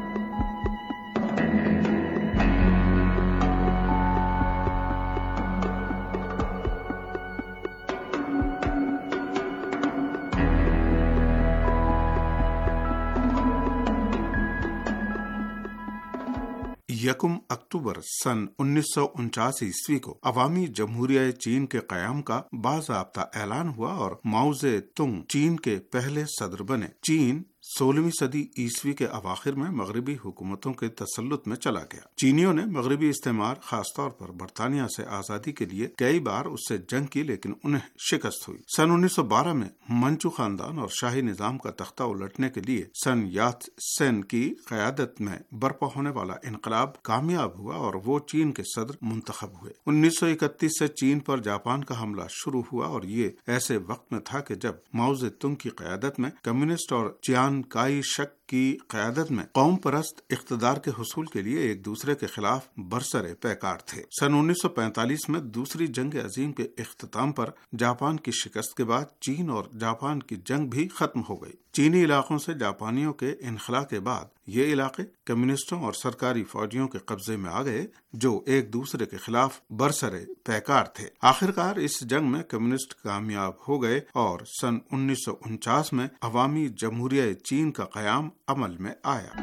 یکم اکتوبر سن انیس سو انچاس عیسوی کو عوامی جمہوریہ چین کے قیام کا باضابطہ اعلان ہوا اور ماؤ زے تونگ چین کے پہلے صدر بنے۔ چین سولہویں صدی عیسوی کے اواخر میں مغربی حکومتوں کے تسلط میں چلا گیا۔ چینیوں نے مغربی استعمار خاص طور پر برطانیہ سے آزادی کے لیے کئی بار اس سے جنگ کی، لیکن انہیں شکست ہوئی۔ سن انیس سو بارہ میں منچو خاندان اور شاہی نظام کا تختہ الٹنے کے لیے سن یات سین کی قیادت میں برپا ہونے والا انقلاب کامیاب ہوا اور وہ چین کے صدر منتخب ہوئے۔ انیس سو اکتیس سے چین پر جاپان کا حملہ شروع ہوا اور یہ ایسے وقت میں تھا کہ جب ماؤ زے تونگ کی قیادت میں کمیونسٹ اور چیان کائی شک کی قیادت میں قوم پرست اقتدار کے حصول کے لیے ایک دوسرے کے خلاف برسر پیکار تھے۔ سن انیس سو پینتالیس میں دوسری جنگ عظیم کے اختتام پر جاپان کی شکست کے بعد چین اور جاپان کی جنگ بھی ختم ہو گئی۔ چینی علاقوں سے جاپانیوں کے انخلا کے بعد یہ علاقے کمیونسٹوں اور سرکاری فوجیوں کے قبضے میں آ گئے جو ایک دوسرے کے خلاف برسر پیکار تھے۔ آخرکار اس جنگ میں کمیونسٹ کامیاب ہو گئے اور سن انیس سو انچاس میں عوامی جمہوریہ چین کا قیام عمل میں آیا۔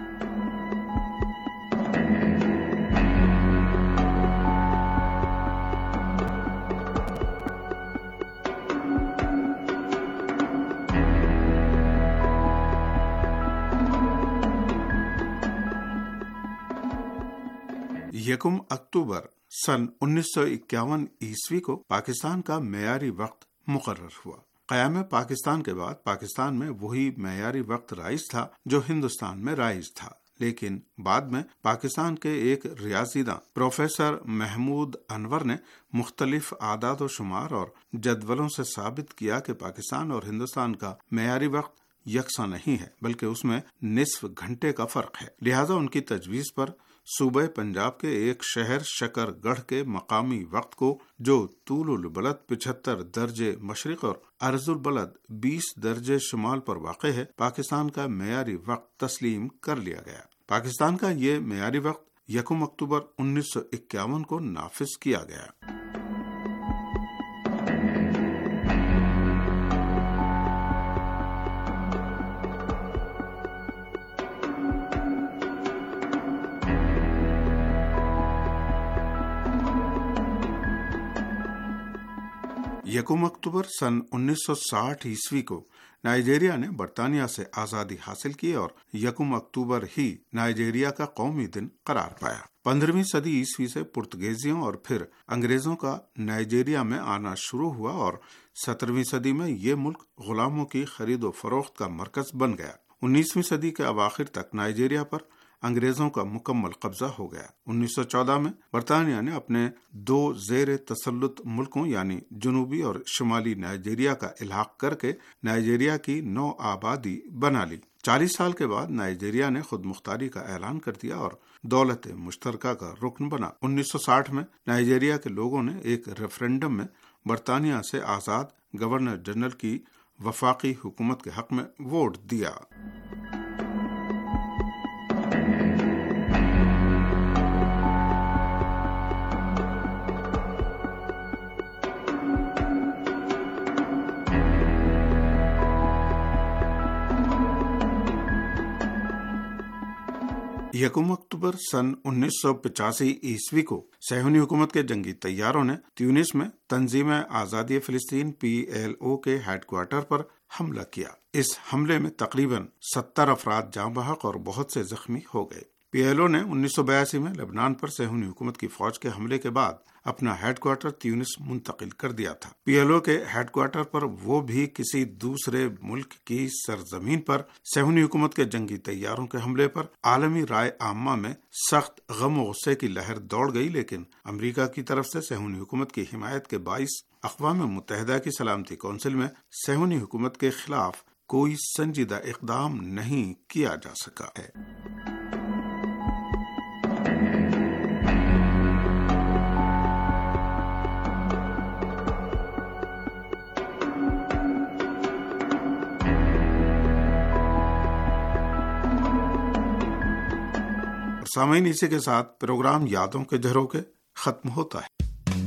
یکم اکتوبر سن انیس سو اکیاون عیسوی کو پاکستان کا معیاری وقت مقرر ہوا۔ قیام پاکستان کے بعد پاکستان میں وہی معیاری وقت رائج تھا جو ہندوستان میں رائج تھا، لیکن بعد میں پاکستان کے ایک ریاضی داں پروفیسر محمود انور نے مختلف اعداد و شمار اور جدولوں سے ثابت کیا کہ پاکستان اور ہندوستان کا معیاری وقت یکساں نہیں ہے، بلکہ اس میں نصف گھنٹے کا فرق ہے۔ لہذا ان کی تجویز پر صوبہ پنجاب کے ایک شہر شکر گڑھ کے مقامی وقت کو، جو طول البلد پچہتر درجے مشرق اور عرض البلد بیس درجے شمال پر واقع ہے، پاکستان کا معیاری وقت تسلیم کر لیا گیا۔ پاکستان کا یہ معیاری وقت یکم اکتوبر انیس سو اکیاون کو نافذ کیا گیا۔ یکم اکتوبر سن انیس سو ساٹھ عیسوی کو نائجیریا نے برطانیہ سے آزادی حاصل کی اور یکم اکتوبر ہی نائجیریا کا قومی دن قرار پایا۔ پندرہویں صدی عیسوی سے پرتگیزیوں اور پھر انگریزوں کا نائجیریا میں آنا شروع ہوا اور سترہویں صدی میں یہ ملک غلاموں کی خرید و فروخت کا مرکز بن گیا۔ انیسویں صدی کے اواخر تک نائجیریا پر انگریزوں کا مکمل قبضہ ہو گیا۔ انیس سو چودہ میں برطانیہ نے اپنے دو زیر تسلط ملکوں یعنی جنوبی اور شمالی نائجیریا کا الحاق کر کے نائجیریا کی نو آبادی بنا لی۔ چالیس سال کے بعد نائجیریا نے خود مختاری کا اعلان کر دیا اور دولت مشترکہ کا رکن بنا۔ انیس سو ساٹھ میں نائجیریا کے لوگوں نے ایک ریفرنڈم میں برطانیہ سے آزاد گورنر جنرل کی وفاقی حکومت کے حق میں ووٹ دیا۔ یکم اکتوبر سن انیس سو پچاسی عیسوی کو صہیونی حکومت کے جنگی طیاروں نے تیونس میں تنظیم آزادی فلسطین پی ایل او کے ہیڈ کوارٹر پر حملہ کیا۔ اس حملے میں تقریباً ستر افراد جاں بحق اور بہت سے زخمی ہو گئے۔ پی ایل او نے انیس سو بیاسی میں لبنان پر صہیونی حکومت کی فوج کے حملے کے بعد اپنا ہیڈ کوارٹر تیونس منتقل کر دیا تھا۔ پی ایل او کے ہیڈ کوارٹر پر وہ بھی کسی دوسرے ملک کی سرزمین پر صہیونی حکومت کے جنگی طیاروں کے حملے پر عالمی رائے عامہ میں سخت غم و غصے کی لہر دوڑ گئی، لیکن امریکہ کی طرف سے صہیونی حکومت کی حمایت کے باعث اقوام متحدہ کی سلامتی کونسل میں صہیونی حکومت کے خلاف کوئی سنجیدہ اقدام نہیں کیا جا سکا ہے۔ سامعین، اسی کے ساتھ پروگرام یادوں کے جھروکے ختم ہوتا ہے۔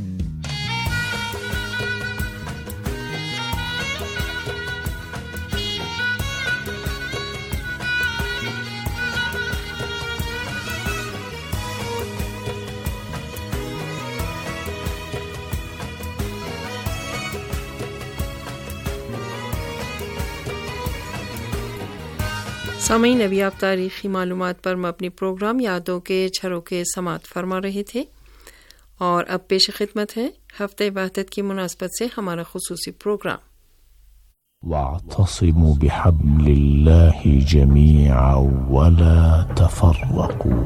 سامعین، ابھی آپ تاریخی معلومات پر مبنی پروگرام یادوں کے جھروکے سماعت فرما رہے تھے، اور اب پیش خدمت ہے ہفتہ وحدت کی مناسبت سے ہمارا خصوصی پروگرام واعتصموا بحبل اللہ جميعا ولا تفرقوا۔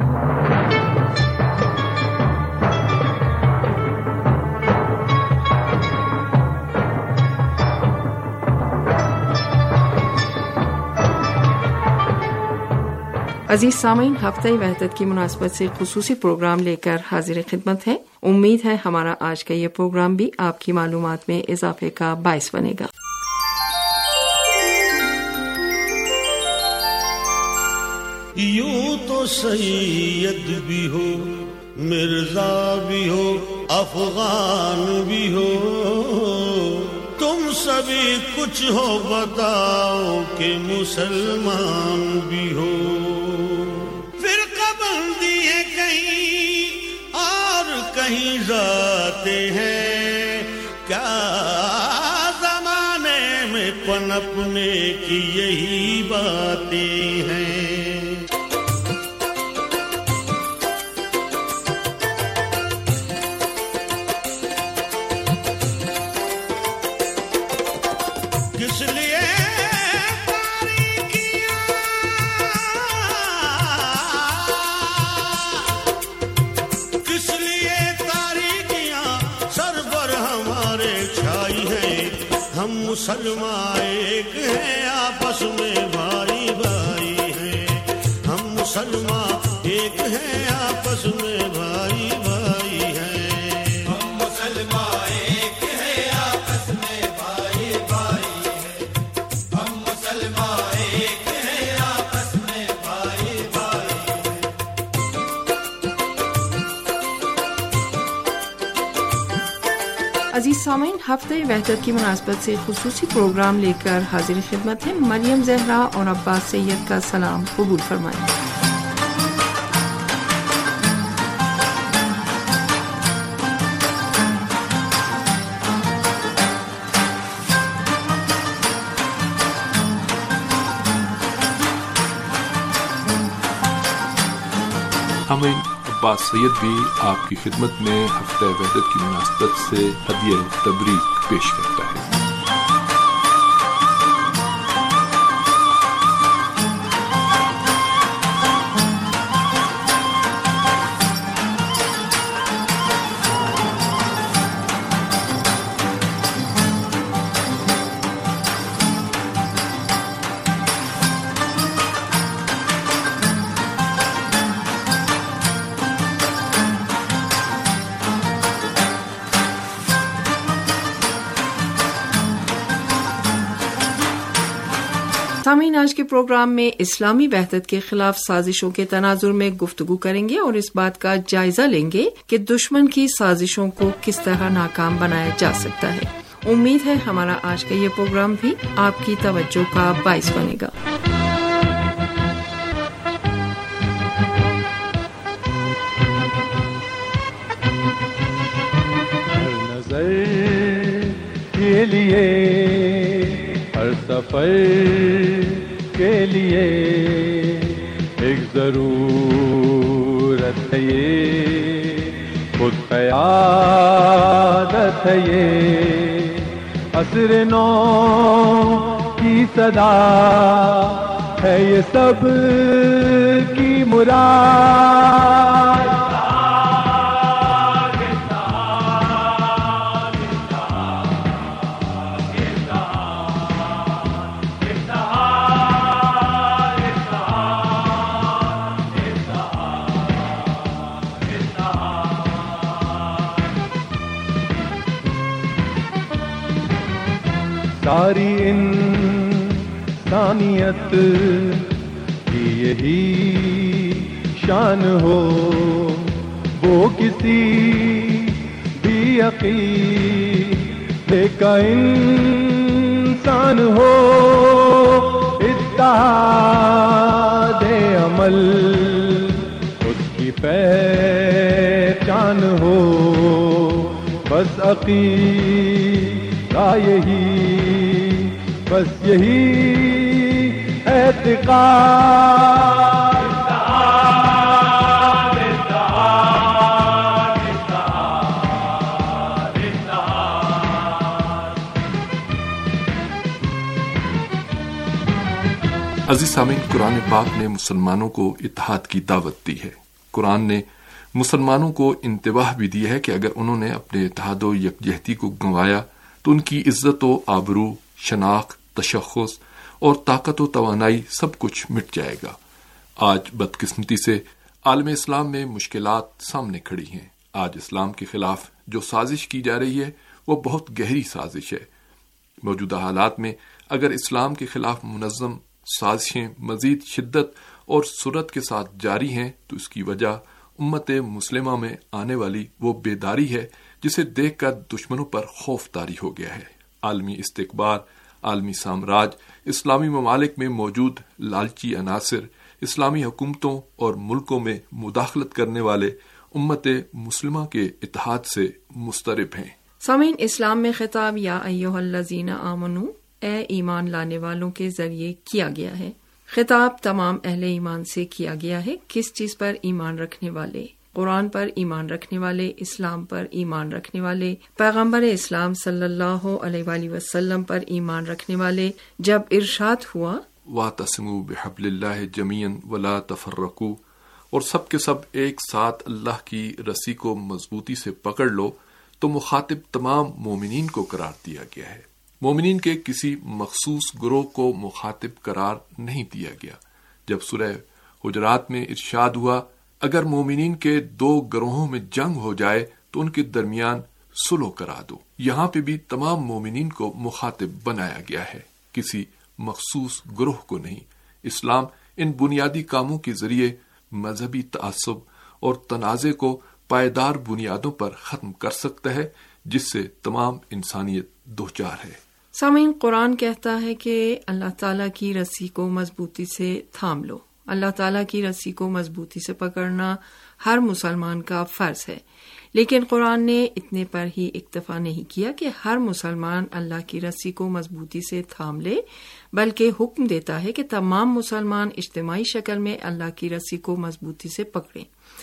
عزیز سامعین، ہفتہ وحدت کی مناسبت سے خصوصی پروگرام لے کر حاضر خدمت ہے۔ امید ہے ہمارا آج کا یہ پروگرام بھی آپ کی معلومات میں اضافے کا باعث بنے گا۔ یوں تو سید بھی ہو، مرزا بھی ہو، افغان بھی ہو، تم سبھی کچھ ہو، بتاؤ کہ مسلمان بھی ہو۔ کہیں ذاتے ہیں کیا زمانے میں پنپنے کی یہی باتیں ہیں۔ کس لیے مسلمان ایک ہیں، آپس میں بھائی بھائی ہیں، ہم مسلمان ایک ہیں، آپس میں بھائی بھائی ہیں، ہم مسلمان ایک ہیں، آپس میں بھائی بھائی ہیں، ہم مسلمان ایک ہیں، آپس میں بھائی بھائی ہیں۔ عزیز سامعین، ہفتہ وحدت کی مناسبت سے خصوصی پروگرام لے کر حاضر خدمت ہے۔ مریم زہرا اور عباس سید کا سلام قبول فرمائیں۔ ہمیں عباس سید بھی آپ کی خدمت میں ہفتہ وحدت کی مناسبت سے ہدیہ تبریک پیش کرتا ہے۔ سامعین، آج کے پروگرام میں اسلامی وحدت کے خلاف سازشوں کے تناظر میں گفتگو کریں گے اور اس بات کا جائزہ لیں گے کہ دشمن کی سازشوں کو کس طرح ناکام بنایا جا سکتا ہے۔ امید ہے ہمارا آج کا یہ پروگرام بھی آپ کی توجہ کا باعث بنے گا۔ نظر کے لیے، ہر سفر کے لیے ایک ضرورت ہے یہ، خود قیادت ہے یہ، عصر نو کی صدا ہے یہ سب کی مراد۔ ساری انسانیت کی یہی شان ہو، وہ کسی بھی عقیدے کا انسان ہو، اتحاد عمل اس کی پہچان ہو، بس عقیدہ یہی، بس یہی اعتقاد۔ عزیز سامعین، قرآن پاک نے مسلمانوں کو اتحاد کی دعوت دی ہے۔ قرآن نے مسلمانوں کو انتباہ بھی دی ہے کہ اگر انہوں نے اپنے اتحاد و یکجہتی کو گنوایا تو ان کی عزت و آبرو، شناخت، تشخص اور طاقت و توانائی سب کچھ مٹ جائے گا۔ آج بدقسمتی سے عالم اسلام میں مشکلات سامنے کھڑی ہیں۔ آج اسلام کے خلاف جو سازش کی جا رہی ہے وہ بہت گہری سازش ہے۔ موجودہ حالات میں اگر اسلام کے خلاف منظم سازشیں مزید شدت اور سرعت کے ساتھ جاری ہیں تو اس کی وجہ امت مسلمہ میں آنے والی وہ بیداری ہے جسے دیکھ کر دشمنوں پر خوف طاری ہو گیا ہے۔ عالمی استکبار، عالمی سامراج، اسلامی ممالک میں موجود لالچی عناصر اسلامی حکومتوں اور ملکوں میں مداخلت کرنے والے امت مسلمہ کے اتحاد سے مضطرب ہیں۔ سامعین، اسلام میں خطاب یا ایھا الذین آمنو، اے ایمان لانے والوں کے ذریعے کیا گیا ہے۔ خطاب تمام اہل ایمان سے کیا گیا ہے۔ کس چیز پر؟ ایمان رکھنے والے، قرآن پر ایمان رکھنے والے، اسلام پر ایمان رکھنے والے، پیغمبر اسلام صلی اللہ علیہ وآلہ وسلم پر ایمان رکھنے والے۔ جب ارشاد ہوا وَاعْتَصِمُوا بِحَبْلِ اللَّهِ جَمِيعًا وَلَا تَفَرَّقُوا، اور سب کے سب ایک ساتھ اللہ کی رسی کو مضبوطی سے پکڑ لو، تو مخاطب تمام مومنین کو قرار دیا گیا ہے۔ مومنین کے کسی مخصوص گروہ کو مخاطب قرار نہیں دیا گیا۔ جب سورہ حجرات میں ارشاد ہوا اگر مومنین کے دو گروہوں میں جنگ ہو جائے تو ان کے درمیان صلح کرا دو، یہاں پہ بھی تمام مومنین کو مخاطب بنایا گیا ہے، کسی مخصوص گروہ کو نہیں۔ اسلام ان بنیادی کاموں کے ذریعے مذہبی تعصب اور تنازع کو پائیدار بنیادوں پر ختم کر سکتا ہے جس سے تمام انسانیت دوچار ہے۔ سامعین، قرآن کہتا ہے کہ اللہ تعالیٰ کی رسی کو مضبوطی سے تھام لو۔ اللہ تعالیٰ کی رسی کو مضبوطی سے پکڑنا ہر مسلمان کا فرض ہے، لیکن قرآن نے اتنے پر ہی اکتفا نہیں کیا کہ ہر مسلمان اللہ کی رسی کو مضبوطی سے تھام لے، بلکہ حکم دیتا ہے کہ تمام مسلمان اجتماعی شکل میں اللہ کی رسی کو مضبوطی سے پکڑیں،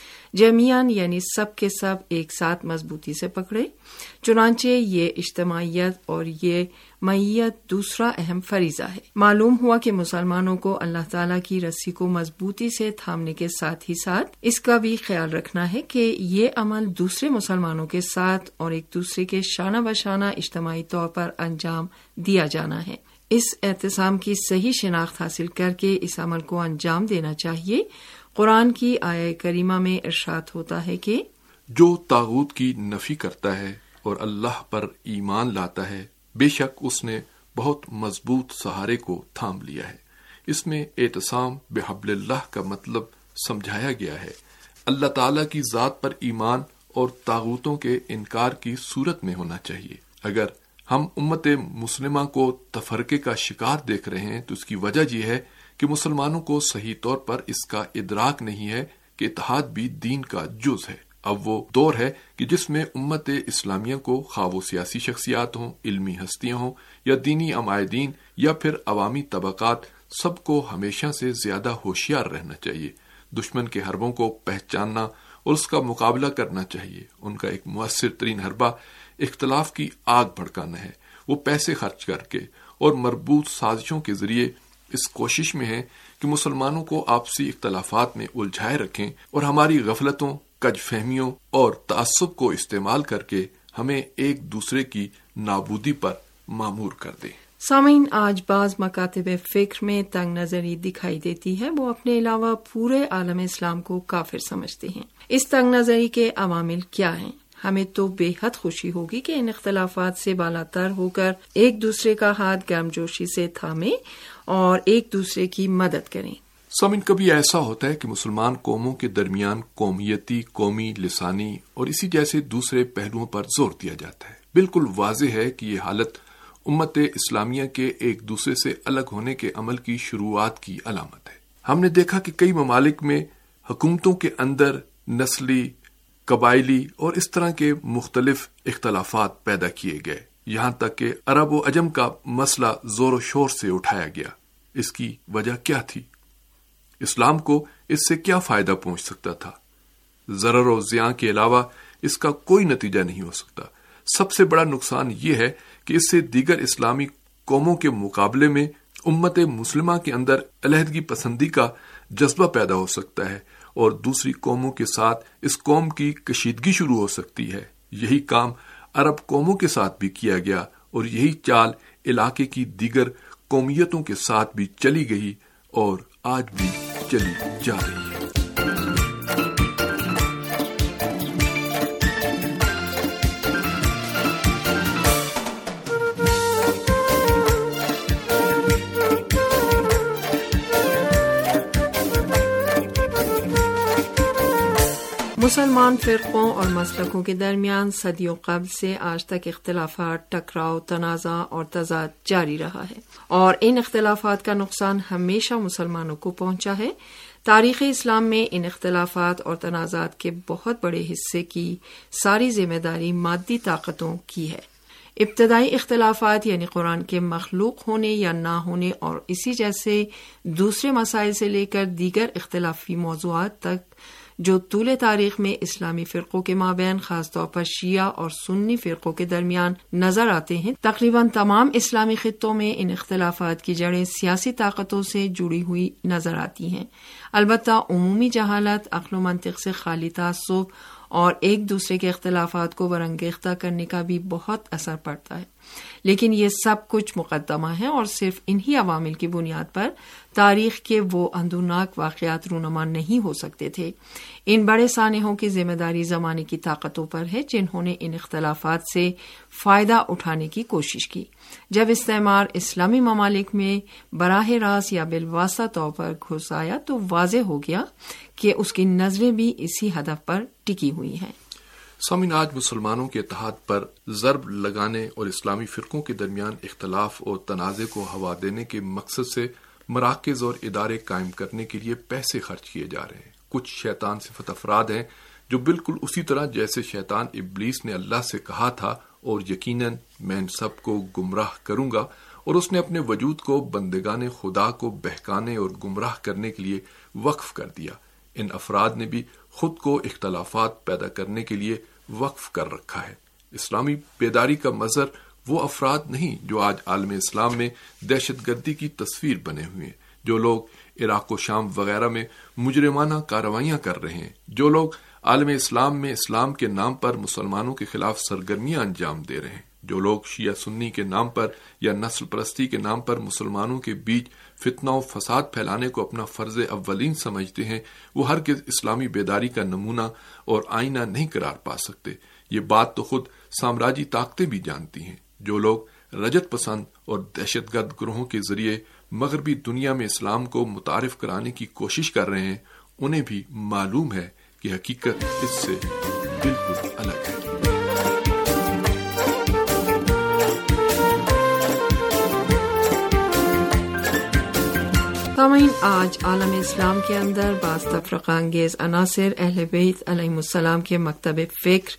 جمیعاً یعنی سب کے سب ایک ساتھ مضبوطی سے پکڑے۔ چنانچہ یہ اجتماعیت اور یہ معیت دوسرا اہم فریضہ ہے۔ معلوم ہوا کہ مسلمانوں کو اللہ تعالیٰ کی رسی کو مضبوطی سے تھامنے کے ساتھ ہی ساتھ اس کا بھی خیال رکھنا ہے کہ یہ عمل دوسرے مسلمانوں کے ساتھ اور ایک دوسرے کے شانہ بشانہ اجتماعی طور پر انجام دیا جانا ہے۔ اس اعتصام کی صحیح شناخت حاصل کر کے اس عمل کو انجام دینا چاہیے۔ قرآن کی آیہ کریمہ میں ارشاد ہوتا ہے کہ جو طاغوت کی نفی کرتا ہے اور اللہ پر ایمان لاتا ہے، بے شک اس نے بہت مضبوط سہارے کو تھام لیا ہے۔ اس میں اعتصام بحبل اللہ کا مطلب سمجھایا گیا ہے۔ اللہ تعالی کی ذات پر ایمان اور طاغوتوں کے انکار کی صورت میں ہونا چاہیے۔ اگر ہم امت مسلمہ کو تفرقے کا شکار دیکھ رہے ہیں تو اس کی وجہ یہ ہے کہ مسلمانوں کو صحیح طور پر اس کا ادراک نہیں ہے کہ اتحاد بھی دین کا جز ہے۔ اب وہ دور ہے کہ جس میں امت اسلامیہ کو خواہ وہ سیاسی شخصیات ہوں، علمی ہستیاں ہوں یا دینی عمائدین یا پھر عوامی طبقات سب کو ہمیشہ سے زیادہ ہوشیار رہنا چاہیے، دشمن کے حربوں کو پہچاننا اور اس کا مقابلہ کرنا چاہیے۔ ان کا ایک مؤثر ترین حربہ اختلاف کی آگ بھڑکانا ہے۔ وہ پیسے خرچ کر کے اور مربوط سازشوں کے ذریعے اس کوشش میں ہے کہ مسلمانوں کو آپسی اختلافات میں الجھائے رکھیں اور ہماری غفلتوں، کج فہمیوں اور تعصب کو استعمال کر کے ہمیں ایک دوسرے کی نابودی پر مامور کر دیں۔ سامعین، آج بعض مکاتب فکر میں تنگ نظری دکھائی دیتی ہے، وہ اپنے علاوہ پورے عالم اسلام کو کافر سمجھتے ہیں۔ اس تنگ نظری کے عوامل کیا ہیں؟ ہمیں تو بے حد خوشی ہوگی کہ ان اختلافات سے بالاتر ہو کر ایک دوسرے کا ہاتھ گرمجوشی سے تھامیں اور ایک دوسرے کی مدد کریں۔ سامعین، کبھی ایسا ہوتا ہے کہ مسلمان قوموں کے درمیان قومیتی، قومی، لسانی اور اسی جیسے دوسرے پہلوؤں پر زور دیا جاتا ہے۔ بالکل واضح ہے کہ یہ حالت امت اسلامیہ کے ایک دوسرے سے الگ ہونے کے عمل کی شروعات کی علامت ہے۔ ہم نے دیکھا کہ کئی ممالک میں حکومتوں کے اندر نسلی، قبائلی اور اس طرح کے مختلف اختلافات پیدا کیے گئے، یہاں تک کہ عرب و عجم کا مسئلہ زور و شور سے اٹھایا گیا۔ اس کی وجہ کیا تھی؟ اسلام کو اس سے کیا فائدہ پہنچ سکتا تھا؟ ضرر و زیاں کے علاوہ اس کا کوئی نتیجہ نہیں ہو سکتا۔ سب سے بڑا نقصان یہ ہے کہ اس سے دیگر اسلامی قوموں کے مقابلے میں امت مسلمہ کے اندر علیحدگی پسندی کا جذبہ پیدا ہو سکتا ہے اور دوسری قوموں کے ساتھ اس قوم کی کشیدگی شروع ہو سکتی ہے۔ یہی کام عرب قوموں کے ساتھ بھی کیا گیا اور یہی چال علاقے کی دیگر قومیتوں کے ساتھ بھی چلی گئی اور آج بھی چلی جا رہی ہے۔ مسلمان فرقوں اور مسلکوں کے درمیان صدیوں قبل سے آج تک اختلافات، ٹکراؤ، تنازع اور تضاد جاری رہا ہے اور ان اختلافات کا نقصان ہمیشہ مسلمانوں کو پہنچا ہے۔ تاریخ اسلام میں ان اختلافات اور تنازعات کے بہت بڑے حصے کی ساری ذمہ داری مادی طاقتوں کی ہے۔ ابتدائی اختلافات یعنی قرآن کے مخلوق ہونے یا نہ ہونے اور اسی جیسے دوسرے مسائل سے لے کر دیگر اختلافی موضوعات تک جو طول تاریخ میں اسلامی فرقوں کے مابین خاص طور پر شیعہ اور سنی فرقوں کے درمیان نظر آتے ہیں، تقریباً تمام اسلامی خطوں میں ان اختلافات کی جڑیں سیاسی طاقتوں سے جڑی ہوئی نظر آتی ہیں۔ البتہ عمومی جہالت، عقل و منطق سے خالی تعصب اور ایک دوسرے کے اختلافات کو برانگیختہ کرنے کا بھی بہت اثر پڑتا ہے، لیکن یہ سب کچھ مقدمہ ہے اور صرف انہی عوامل کی بنیاد پر تاریخ کے وہ اندوناک واقعات رونما نہیں ہو سکتے تھے۔ ان بڑے سانحوں کی ذمہ داری زمانے کی طاقتوں پر ہے جنہوں نے ان اختلافات سے فائدہ اٹھانے کی کوشش کی۔ جب استعمار اسلامی ممالک میں براہ راست یا بالواسطہ طور پر گھس آیا تو واضح ہو گیا کہ اس کی نظریں بھی اسی ہدف پر ٹکی ہوئی ہیں۔ سامعین، آج مسلمانوں کے اتحاد پر ضرب لگانے اور اسلامی فرقوں کے درمیان اختلاف اور تنازع کو ہوا دینے کے مقصد سے مراکز اور ادارے قائم کرنے کے لیے پیسے خرچ کیے جا رہے ہیں۔ کچھ شیطان صفت افراد ہیں جو بالکل اسی طرح جیسے شیطان ابلیس نے اللہ سے کہا تھا اور یقیناً میں ان سب کو گمراہ کروں گا، اور اس نے اپنے وجود کو بندگان خدا کو بہکانے اور گمراہ کرنے کے لیے وقف کر دیا۔ ان افراد نے بھی خود کو اختلافات پیدا کرنے کے لیے وقف کر رکھا ہے۔ اسلامی بیداری کا مظہر وہ افراد نہیں جو آج عالم اسلام میں دہشت گردی کی تصویر بنے ہوئے ہیں، جو لوگ عراق و شام وغیرہ میں مجرمانہ کارروائیاں کر رہے ہیں، جو لوگ عالم اسلام میں اسلام کے نام پر مسلمانوں کے خلاف سرگرمیاں انجام دے رہے ہیں، جو لوگ شیعہ سنی کے نام پر یا نسل پرستی کے نام پر مسلمانوں کے بیچ فتنہ و فساد پھیلانے کو اپنا فرض اولین سمجھتے ہیں، وہ ہرگز اسلامی بیداری کا نمونہ اور آئینہ نہیں قرار پا سکتے۔ یہ بات تو خود سامراجی طاقتیں بھی جانتی ہیں۔ جو لوگ رجت پسند اور دہشت گرد گروہوں کے ذریعے مغربی دنیا میں اسلام کو متعارف کرانے کی کوشش کر رہے ہیں، انہیں بھی معلوم ہے کہ حقیقت اس سے بالکل الگ ہے۔ سامعین، آج عالم اسلام کے اندر بعض تفرقہ انگیز عناصر اہل بیت علیہم السلام کے مکتب فکر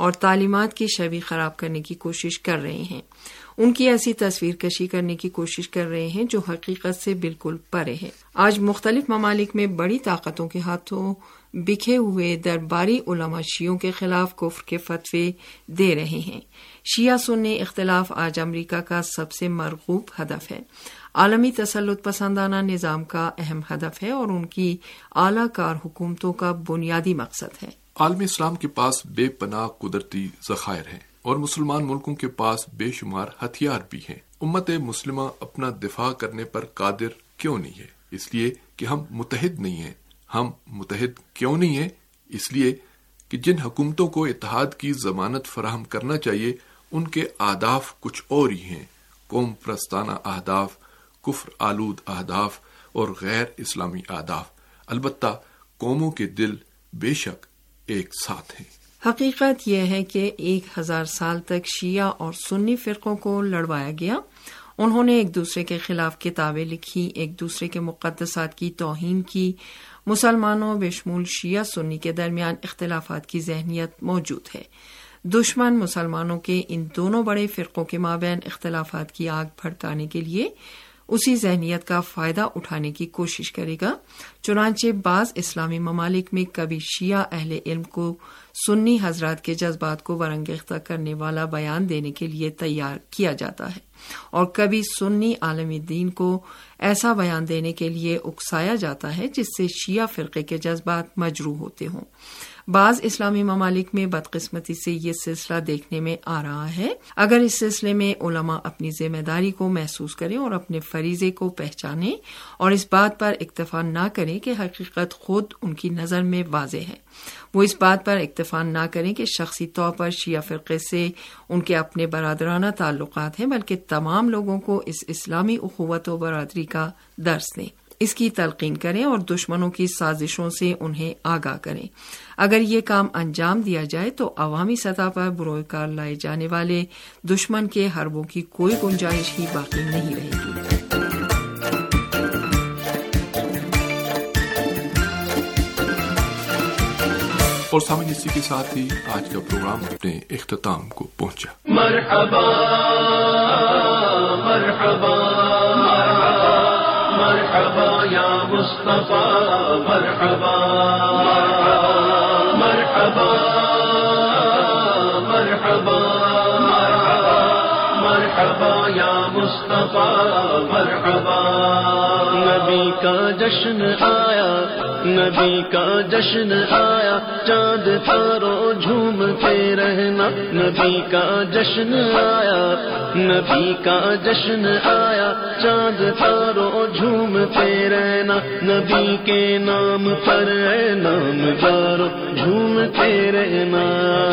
اور تعلیمات کی شبیہ خراب کرنے کی کوشش کر رہے ہیں. ان کی ایسی تصویر کشی کرنے کی کوشش کر رہے ہیں جو حقیقت سے بالکل پرے ہے. آج مختلف ممالک میں بڑی طاقتوں کے ہاتھوں بکھے ہوئے درباری علماء شیعوں کے خلاف کفر کے فتوے دے رہے ہیں. شیعہ سنی اختلاف آج امریکہ کا سب سے مرغوب ہدف ہے، عالمی تسلط پسندانہ نظام کا اہم ہدف ہے اور ان کی اعلی کار حکومتوں کا بنیادی مقصد ہے. عالم اسلام کے پاس بے پناہ قدرتی ذخائر ہیں اور مسلمان ملکوں کے پاس بے شمار ہتھیار بھی ہیں. امت مسلمہ اپنا دفاع کرنے پر قادر کیوں نہیں ہے؟ اس لیے کہ ہم متحد نہیں ہیں. ہم متحد کیوں نہیں ہیں؟ اس لیے کہ جن حکومتوں کو اتحاد کی ضمانت فراہم کرنا چاہیے ان کے اہداف کچھ اور ہی ہیں. قوم پرستانہ اہداف، کفر آلود اہداف اور غیر اسلامی اہداف. البتہ قوموں کے دل بے شک ایک ساتھ ہیں. حقیقت یہ ہے کہ ایک ہزار سال تک شیعہ اور سنی فرقوں کو لڑوایا گیا. انہوں نے ایک دوسرے کے خلاف کتابیں لکھی، ایک دوسرے کے مقدسات کی توہین کی. مسلمانوں بشمول شیعہ سنی کے درمیان اختلافات کی ذہنیت موجود ہے. دشمن مسلمانوں کے ان دونوں بڑے فرقوں کے مابین اختلافات کی آگ بھڑکانے کے لیے اسی ذہنیت کا فائدہ اٹھانے کی کوشش کرے گا. چنانچہ بعض اسلامی ممالک میں کبھی شیعہ اہل علم کو سنی حضرات کے جذبات کو برانگیختہ کرنے والا بیان دینے کے لیے تیار کیا جاتا ہے اور کبھی سنی عالمی دین کو ایسا بیان دینے کے لیے اکسایا جاتا ہے جس سے شیعہ فرقے کے جذبات مجروح ہوتے ہوں. بعض اسلامی ممالک میں بدقسمتی سے یہ سلسلہ دیکھنے میں آ رہا ہے. اگر اس سلسلے میں علماء اپنی ذمہ داری کو محسوس کریں اور اپنے فریضے کو پہچانیں اور اس بات پر اکتفا نہ کریں کہ حقیقت خود ان کی نظر میں واضح ہے، وہ اس بات پر اکتفا نہ کریں کہ شخصی طور پر شیعہ فرقے سے ان کے اپنے برادرانہ تعلقات ہیں، بلکہ تمام لوگوں کو اس اسلامی اخوت و برادری کا درس دیں، اس کی تلقین کریں اور دشمنوں کی سازشوں سے انہیں آگاہ کریں. اگر یہ کام انجام دیا جائے تو عوامی سطح پر بروئے کار لائے جانے والے دشمن کے حربوں کی کوئی گنجائش ہی باقی نہیں رہے گی. اور سامعین، اسی کے ساتھ ہی آج کا پروگرام اپنے اختتام کو پہنچا. مرحبا مرحبا مرحبا یا مصطفیٰ، مرحبا مرحبا مرحبا مرحبا یا مصطفیٰ، مرحبا. نبی کا جشن آیا، نبی کا جشن آیا، چاند تاروں جھومتے رہنا. نبی کا جشن آیا، نبی کا جشن آیا، چاند تاروں جھومتے رہنا. نبی کے نام پر اے نام دارو جھومتے رہنا.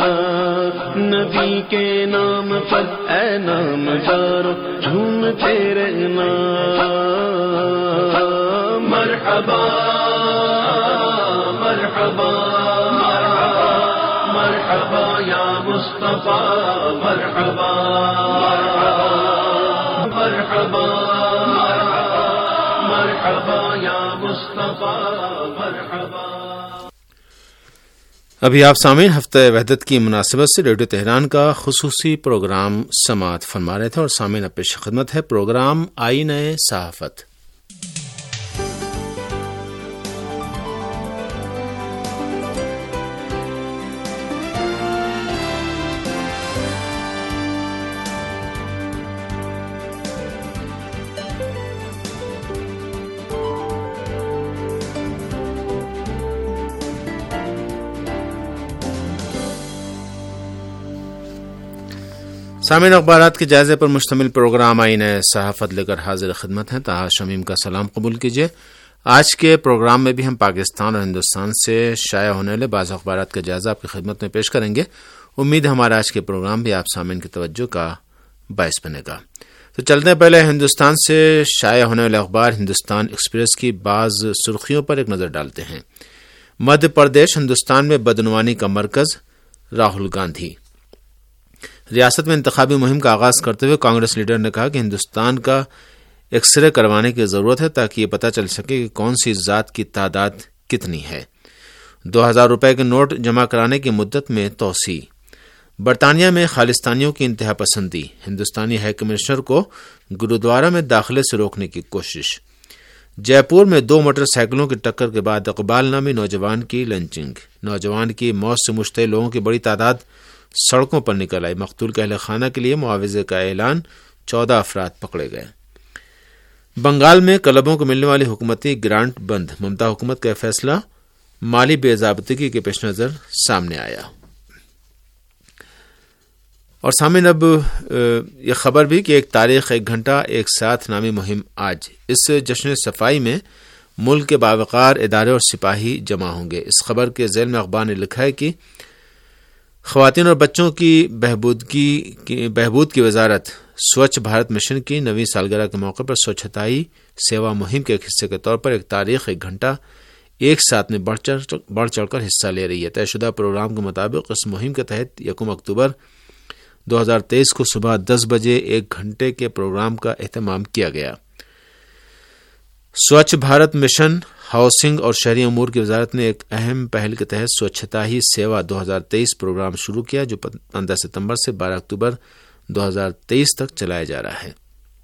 نبی کے نام پر اے نام دارو جھومتے رہنا. مرحبا مرحبا مرحبا یا مصطفیٰ، مرحبا مرحبا مرحبا یا مصطفیٰ، مرحبا. ابھی آپ سامعین ہفتہ وحدت کی مناسبت سے ریڈیو تہران کا خصوصی پروگرام سماعت فرما رہے تھے اور سامعین اب پیش خدمت ہے پروگرام آئینہ صحافت. سامعین، اخبارات کے جائزے پر مشتمل پروگرام آئینہ صحافت لے کر حاضر خدمت ہیں. طاہر شمیم کا سلام قبول کیجیے. آج کے پروگرام میں بھی ہم پاکستان اور ہندوستان سے شائع ہونے والے بعض اخبارات کا جائزہ آپ کی خدمت میں پیش کریں گے. امید ہے ہمارا آج کے پروگرام بھی آپ سامعین کی توجہ کا باعث بنے گا. تو چلتے ہیں پہلے ہندوستان سے شائع ہونے والے اخبار ہندوستان ایکسپریس کی بعض سرخیوں پر ایک نظر ڈالتے ہیں. مدھیہ پردیش ہندوستان میں بدعنوانی کا مرکز، راہل گاندھی. ریاست میں انتخابی مہم کا آغاز کرتے ہوئے کانگریس لیڈر نے کہا کہ ہندوستان کا ایکس رے کروانے کی ضرورت ہے تاکہ یہ پتہ چل سکے کہ کون سی ذات کی تعداد کتنی ہے. دو ہزار روپے کے نوٹ جمع کرانے کی مدت میں توسیع. برطانیہ میں خالستانیوں کی انتہا پسندی، ہندوستانی ہائی کمشنر کو گرودوارا میں داخلے سے روکنے کی کوشش۔ جے پور میں دو موٹر سائیکلوں کی ٹکر کے بعد اقبال نامی نوجوان کی لنچنگ، نوجوان کی موت سے مشتعل لوگوں کی بڑی تعداد سڑکوں پر نکل آئی، مقتول کے اہل خانہ کے لیے معاوضے کا اعلان، چودہ افراد پکڑے گئے۔ بنگال میں کلبوں کو ملنے والی حکومتی گرانٹ بند، ممتا حکومت کا فیصلہ مالی بے ضابطگی کے پیش نظر سامنے آیا۔ اور سامعین اب یہ خبر بھی کہ ایک تاریخ ایک گھنٹہ ایک ساتھ نامی مہم آج، اس جشن صفائی میں ملک کے باوقار ادارے اور سپاہی جمع ہوں گے۔ اس خبر کے ذیل میں اخبار نے لکھا ہے کہ خواتین اور بچوں کی بہبود کی بہبود کی وزارت سوچھ بھارت مشن کی نویں سالگرہ کے موقع پر سوچھتائی سیوا مہم کے ایک حصے کے طور پر ایک تاریخ ایک گھنٹہ ایک ساتھ میں بڑھ چڑھ بڑھ چڑھ کر حصہ لے رہی ہے۔ طے شدہ پروگرام کے مطابق اس مہم کے تحت یکم اکتوبر دو ہزار تیئیس کو صبح دس بجے ایک گھنٹے کے پروگرام کا اہتمام کیا گیا۔ سوچھ بھارت مشن ہاؤسنگ اور شہری امور کی وزارت نے ایک اہم پہل کے تحت سوچھتا ہی سیوا دو ہزار تیئیس پروگرام شروع کیا، جو پندرہ ستمبر سے بارہ اکتوبر دو ہزار تیئیس تک چلایا جا رہا ہے۔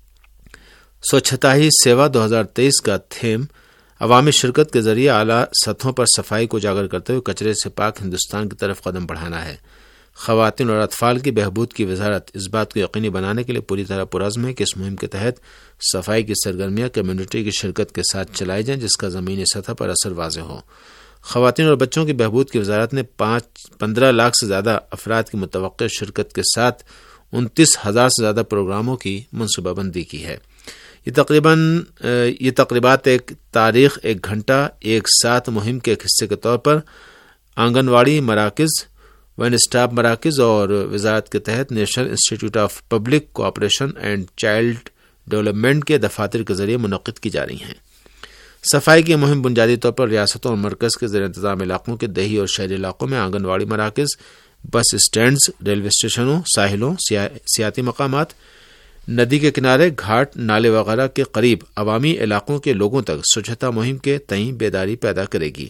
سوچھتا ہی سیوا دو ہزار تیئیس کا تھیم عوامی شرکت کے ذریعے اعلیٰ سطحوں پر صفائی کو اجاگر کرتے ہوئے کچرے سے پاک ہندوستان کی طرف قدم بڑھانا ہے۔ خواتین اور اطفال کی بہبود کی وزارت اس بات کو یقینی بنانے کے لیے پوری طرح پرعزم ہے کہ اس مہم کے تحت صفائی کی سرگرمیاں کمیونٹی کی شرکت کے ساتھ چلائی جائیں، جس کا زمینی سطح پر اثر واضح ہو۔ خواتین اور بچوں کی بہبود کی وزارت نے پانچ پندرہ لاکھ سے زیادہ افراد کی متوقع شرکت کے ساتھ انتیس ہزار سے زیادہ پروگراموں کی منصوبہ بندی کی ہے۔ یہ تقریباً یہ تقریبات ایک تاریخ ایک گھنٹہ ایک ساتھ مہم کے ایک حصے کے طور پر آنگن واڑی مراکز، ون اسٹاپ مراکز اور وزارت کے تحت National Institute of Public Cooperation and Child Development کے دفاتر کے ذریعے منعقد کی جا رہی ہیں۔ صفائی کی مہم بنیادی طور پر ریاستوں اور مرکز کے زیر انتظام علاقوں کے دیہی اور شہری علاقوں میں آنگن واڑی مراکز، بس اسٹینڈز، ریلوے اسٹیشنوں، ساحلوں، سیاحتی مقامات، ندی کے کنارے، گھاٹ، نالے وغیرہ کے قریب عوامی علاقوں کے لوگوں تک سوچھتا مہم کے تئیں بیداری پیدا کرے گی۔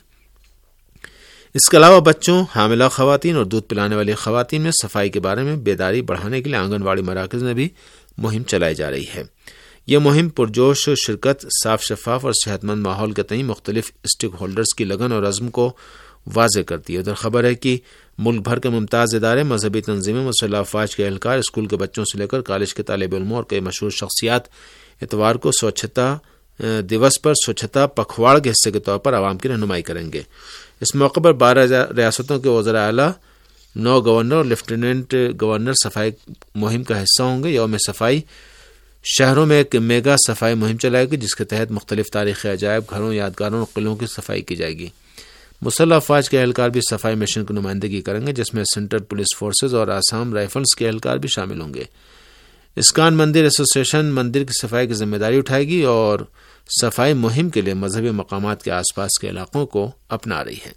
اس کے علاوہ بچوں، حاملہ خواتین اور دودھ پلانے والی خواتین میں صفائی کے بارے میں بیداری بڑھانے کے لیے آنگن واڑی مراکز میں بھی مہم چلائی جا رہی ہے۔ یہ مہم پرجوش شرکت، صاف شفاف اور صحت مند ماحول کے تئیں مختلف اسٹیک ہولڈرز کی لگن اور عزم کو واضح کرتی ہے۔ ادھر خبر ہے کہ ملک بھر کے ممتاز ادارے، مذہبی تنظیمیں، مسلح افواج کے اہلکار، اسکول کے بچوں سے لے کر کالج کے طالب علموں اور کئی مشہور شخصیات اتوار کو سوچھتا دیوس پر سوچھتا پکھواڑ کے حصے کے طور پر عوام کی رہنمائی کریں گے۔ اس موقع پر بارہ ریاستوں کے وزراء اعلیٰ، نو گورنر اور لیفٹیننٹ گورنر صفائی مہم کا حصہ ہوں گے۔ یوم صفائی شہروں میں ایک میگا صفائی مہم چلائے گی، جس کے تحت مختلف تاریخی عجائب گھروں، یادگاروں اور قلعوں کی صفائی کی جائے گی۔ مسلح افواج کے اہلکار بھی صفائی مشن کی نمائندگی کریں گے، جس میں سینٹرل پولیس فورسز اور آسام رائفلز کے اہلکار بھی شامل ہوں گے۔ اسکان مندر ایسوسی ایشن مندر کی صفائی کی ذمہ داری اٹھائے گی اور صفائی مہم کے لیے مذہبی مقامات کے آس پاس کے علاقوں کو اپنا رہی ہے۔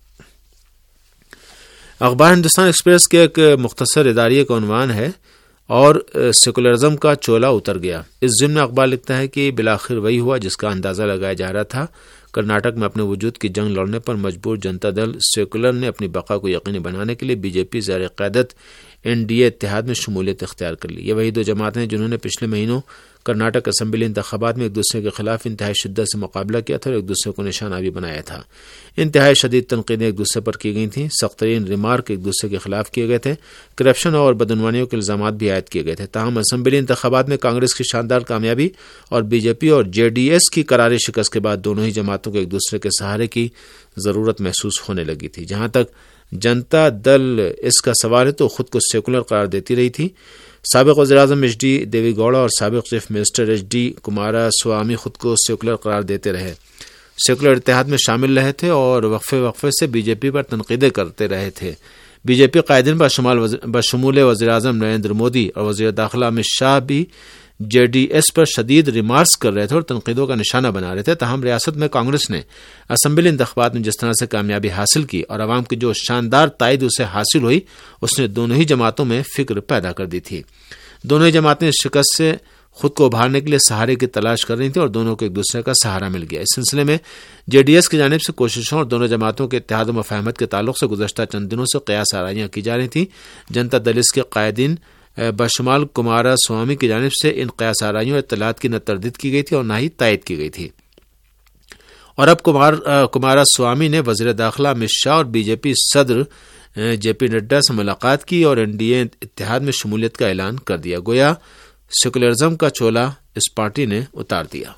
اخبار ہندوستان ایکسپریس کے ایک مختصر اداریے کا عنوان ہے اور سیکولرزم کا چولا اتر گیا۔ اس ضمن میں اخبار لکھتا ہے کہ بالآخر وہی ہوا جس کا اندازہ لگایا جا رہا تھا۔ کرناٹک میں اپنے وجود کی جنگ لڑنے پر مجبور جنتا دل سیکولر نے اپنی بقا کو یقینی بنانے کے لیے بی جے پی زیر قیادت این ڈی اے اتحاد میں شمولیت اختیار کر لی۔ یہ وہی دو جماعتیں ہیں جنہوں نے پچھلے مہینوں کرناٹک اسمبلی انتخابات میں ایک دوسرے کے خلاف انتہائی شدت سے مقابلہ کیا تھا اور ایک دوسرے کو نشانہ بھی بنایا تھا۔ انتہائی شدید تنقیدیں ایک دوسرے پر کی گئی تھیں، سخت ترین ریمارک ایک دوسرے کے خلاف کیے گئے تھے، کرپشن اور بدعنوانیوں کے الزامات بھی عائد کیے گئے تھے۔ تاہم اسمبلی انتخابات میں کانگریس کی شاندار کامیابی اور بی جے پی اور جے ڈی ایس کی کراری شکست کے بعد دونوں ہی جماعتوں کو ایک دوسرے کے سہارے کی ضرورت محسوس ہونے لگی تھی۔ جہاں تک جنتا دل اس کا سوال ہے تو خود کو سیکولر قرار دیتی رہی تھی۔ سابق وزیراعظم ایچ ڈی دیوی گوڑا اور سابق chief minister H D Kumaraswamy خود کو سیکولر قرار دیتے رہے، سیکولر اتحاد میں شامل رہے تھے اور وقفے وقفے سے بی جے پی پر تنقیدیں کرتے رہے تھے۔ بی جے پی قائدین بشمول وزیراعظم نریندر مودی اور وزیر داخلہ امت شاہ بھی جے ڈی ایس پر شدید ریمارکس کر رہے تھے اور تنقیدوں کا نشانہ بنا رہے تھے۔ تاہم ریاست میں کانگریس نے اسمبلی انتخابات میں جس طرح سے کامیابی حاصل کی اور عوام کی جو شاندار تائید اسے حاصل ہوئی، اس نے دونوں ہی جماعتوں میں فکر پیدا کر دی تھی۔ دونوں ہی جماعتیں اس شکست سے خود کو ابھارنے کے لیے سہارے کی تلاش کر رہی تھیں اور دونوں کو ایک دوسرے کا سہارا مل گیا۔ اس سلسلے میں جے ڈی ایس کی جانب سے کوششوں اور دونوں جماعتوں کے اتحاد و مفاہمت کے تعلق سے گزشتہ چند دنوں سے قیاس آرائیاں کی جا رہی تھیں۔ جنتا دل اس کے قائدین بشمال کمارا سوامی کی جانب سے ان قیاس آرائیوں اور اطلاعات کی نہ تردید کی گئی تھی اور نہ ہی تائید کی گئی تھی، اور اب کمار کمارا سوامی نے وزیر داخلہ امت شاہ اور بی جے پی صدر جے پی نڈا سے ملاقات کی اور این ڈی اے اتحاد میں شمولیت کا اعلان کر دیا، گویا سیکولرزم کا چولا اس پارٹی نے اتار دیا۔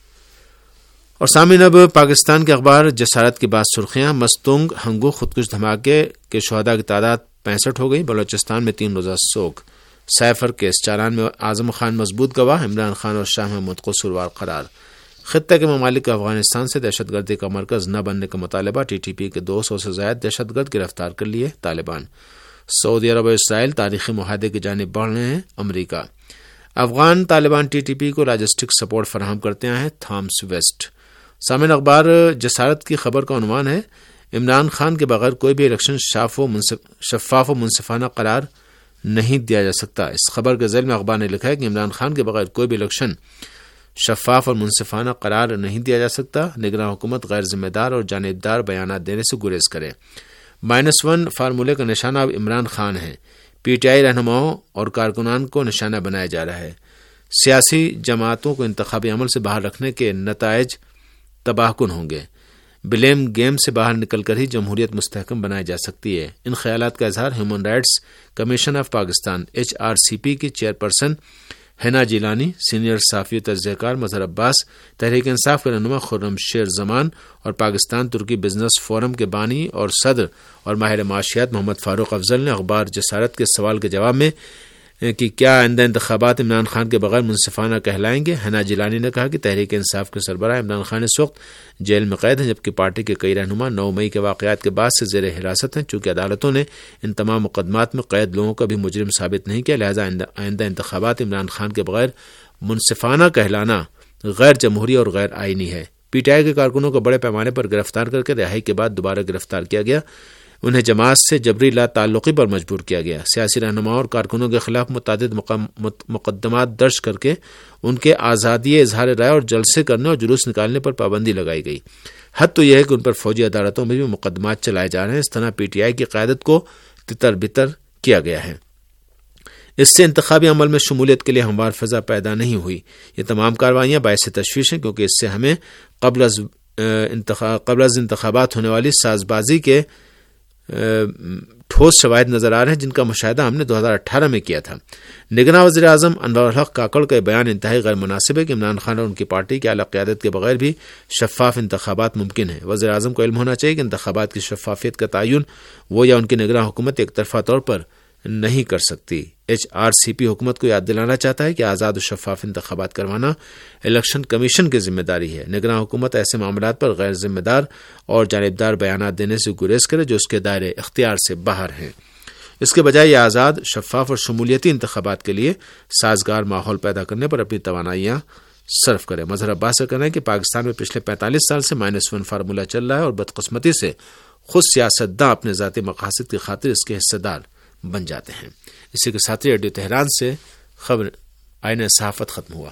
اور سامعین، اب پاکستان کے اخبار جسارت کی بعض سرخیاں۔ مستونگ ہنگو خودکش دھماکے کے شہداء کی تعداد پینسٹھ ہو گئی، بلوچستان میں تین روزہ سوگ۔ سائفر کیس، چالان میں اعظم خان مضبوط گواہ، عمران خان اور شاہ محمود قصوروار قرار۔ خطہ کے ممالک کا افغانستان سے دہشت گردی کا مرکز نہ بننے کا مطالبہ، ٹی ٹی پی کے دو سو سے زائد دہشت گرد گرفتار کر لیے طالبان۔ سعودی عرب اور اسرائیل تاریخی معاہدے کی جانب بڑھ رہے ہیں، امریکہ۔ Afghan Taliban T T P کو لاجسٹک سپورٹ فراہم کرتے ہیں، تھامس ویسٹ۔ سامعین، اخبار جسارت کی خبر کا عنوان ہے عمران خان کے بغیر کوئی بھی الیکشن شفاف و منصفانہ قرار نہیں دیا جا سکتا۔ اس خبر کے ذیل میں اخبار نے لکھا ہے کہ عمران خان کے بغیر کوئی بھی الیکشن شفاف اور منصفانہ قرار نہیں دیا جا سکتا۔ نگراں حکومت غیر ذمہ دار اور جانبدار بیانات دینے سے گریز کرے۔ مائنس ون فارمولے کا نشانہ اب عمران خان ہے۔ پی ٹی آئی رہنماؤں اور کارکنان کو نشانہ بنایا جا رہا ہے۔ سیاسی جماعتوں کو انتخابی عمل سے باہر رکھنے کے نتائج تباہ کن ہوں گے۔ بلیم گیم سے باہر نکل کر ہی جمہوریت مستحکم بنائی جا سکتی ہے۔ ان خیالات کا اظہار Human Rights Commission of Pakistan H R C P کی چیئرپرسن حنا جیلانی، سینئر صحافی تجزیہ کار مظہر عباس، تحریک انصاف کے رہنما خرم شیر زمان اور پاکستان ترکی بزنس فورم کے بانی اور صدر اور ماہر معاشیات محمد فاروق افضل نے اخبار جسارت کے سوال کے جواب میں کہ کیا آئندہ انتخابات عمران خان کے بغیر منصفانہ کہلائیں گے، حنا جیلانی نے کہا کہ تحریک انصاف کے سربراہ عمران خان اس وقت جیل میں قید ہیں، جبکہ پارٹی کے کئی رہنما نو مئی کے واقعات کے بعد سے زیر حراست ہیں۔ چونکہ عدالتوں نے ان تمام مقدمات میں قید لوگوں کا بھی مجرم ثابت نہیں کیا، لہذا آئندہ انتخابات عمران خان کے بغیر منصفانہ کہلانا غیر جمہوری اور غیر آئینی ہے۔ پی ٹی آئی کے کارکنوں کو بڑے پیمانے پر گرفتار کر کے رہائی کے بعد دوبارہ گرفتار کیا گیا، انہیں جماعت سے جبری لا تعلقی پر مجبور کیا گیا۔ سیاسی رہنماؤں اور کارکنوں کے خلاف متعدد مقدمات درج کر کے ان کے آزادی اظہار رائے اور جلسے کرنے اور جلوس نکالنے پر پابندی لگائی گئی۔ حد تو یہ ہے کہ ان پر فوجی عدالتوں میں بھی مقدمات چلائے جا رہے ہیں۔ اس طرح پی ٹی آئی کی قیادت کو تتر بتر کیا گیا ہے۔ اس سے انتخابی عمل میں شمولیت کے لیے ہموار فضا پیدا نہیں ہوئی۔ یہ تمام کارروائیاں باعث تشویش ہیں، کیونکہ اس سے ہمیں قبل از قبل از انتخابات ہونے والی ساز بازی کے ٹھوس شواہد نظر آ رہے ہیں، جن کا مشاہدہ ہم نے دو ہزار اٹھارہ میں کیا تھا۔ نگراں وزیر اعظم انور الحق کاکڑ کا بیان انتہائی غیر مناسب ہے کہ عمران خان اور ان کی پارٹی کی اعلیٰ قیادت کے بغیر بھی شفاف انتخابات ممکن ہیں۔ وزیر اعظم کو علم ہونا چاہیے کہ انتخابات کی شفافیت کا تعین وہ یا ان کی نگراں حکومت ایک طرفہ طور پر نہیں کر سکتی۔ ایچ آر سی پی حکومت کو یاد دلانا چاہتا ہے کہ آزاد و شفاف انتخابات کروانا الیکشن کمیشن کی ذمہ داری ہے۔ نگراں حکومت ایسے معاملات پر غیر ذمہ دار اور جانبدار بیانات دینے سے گریز کرے جو اس کے دائرے اختیار سے باہر ہیں۔ اس کے بجائے یہ آزاد، شفاف اور شمولیتی انتخابات کے لیے سازگار ماحول پیدا کرنے پر اپنی توانائیاں صرف کرے۔ مظہر عباس کا کہنا ہے کہ پاکستان میں پچھلے پینتالیس سال سے مائنس ون فارمولہ چل رہا ہے اور بدقسمتی سے خود سیاستداں اپنے ذاتی مقاصد کی خاطر اس کے حصے دار بن جاتے ہیں۔ اسی کے ساتھ ریڈیو تہران سے خبر آئین صحافت ختم ہوا۔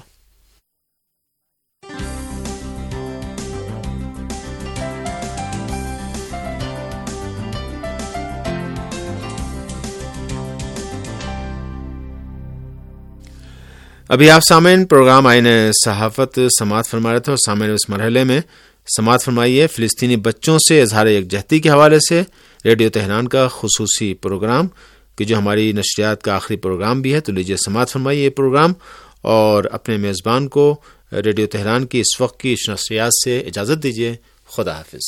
ابھی آپ سامعین پروگرام آئین صحافت سماعت فرما رہے تھے اور سامعین اس مرحلے میں سماعت فرمائیے فلسطینی بچوں سے اظہار یکجہتی کے حوالے سے ریڈیو تہران کا خصوصی پروگرام کہ جو ہماری نشریات کا آخری پروگرام بھی ہے۔ تو لیجیے سماعت فرمائیے یہ پروگرام اور اپنے میزبان کو ریڈیو تہران کی اس وقت کی نشریات سے اجازت دیجیے۔ خدا حافظ۔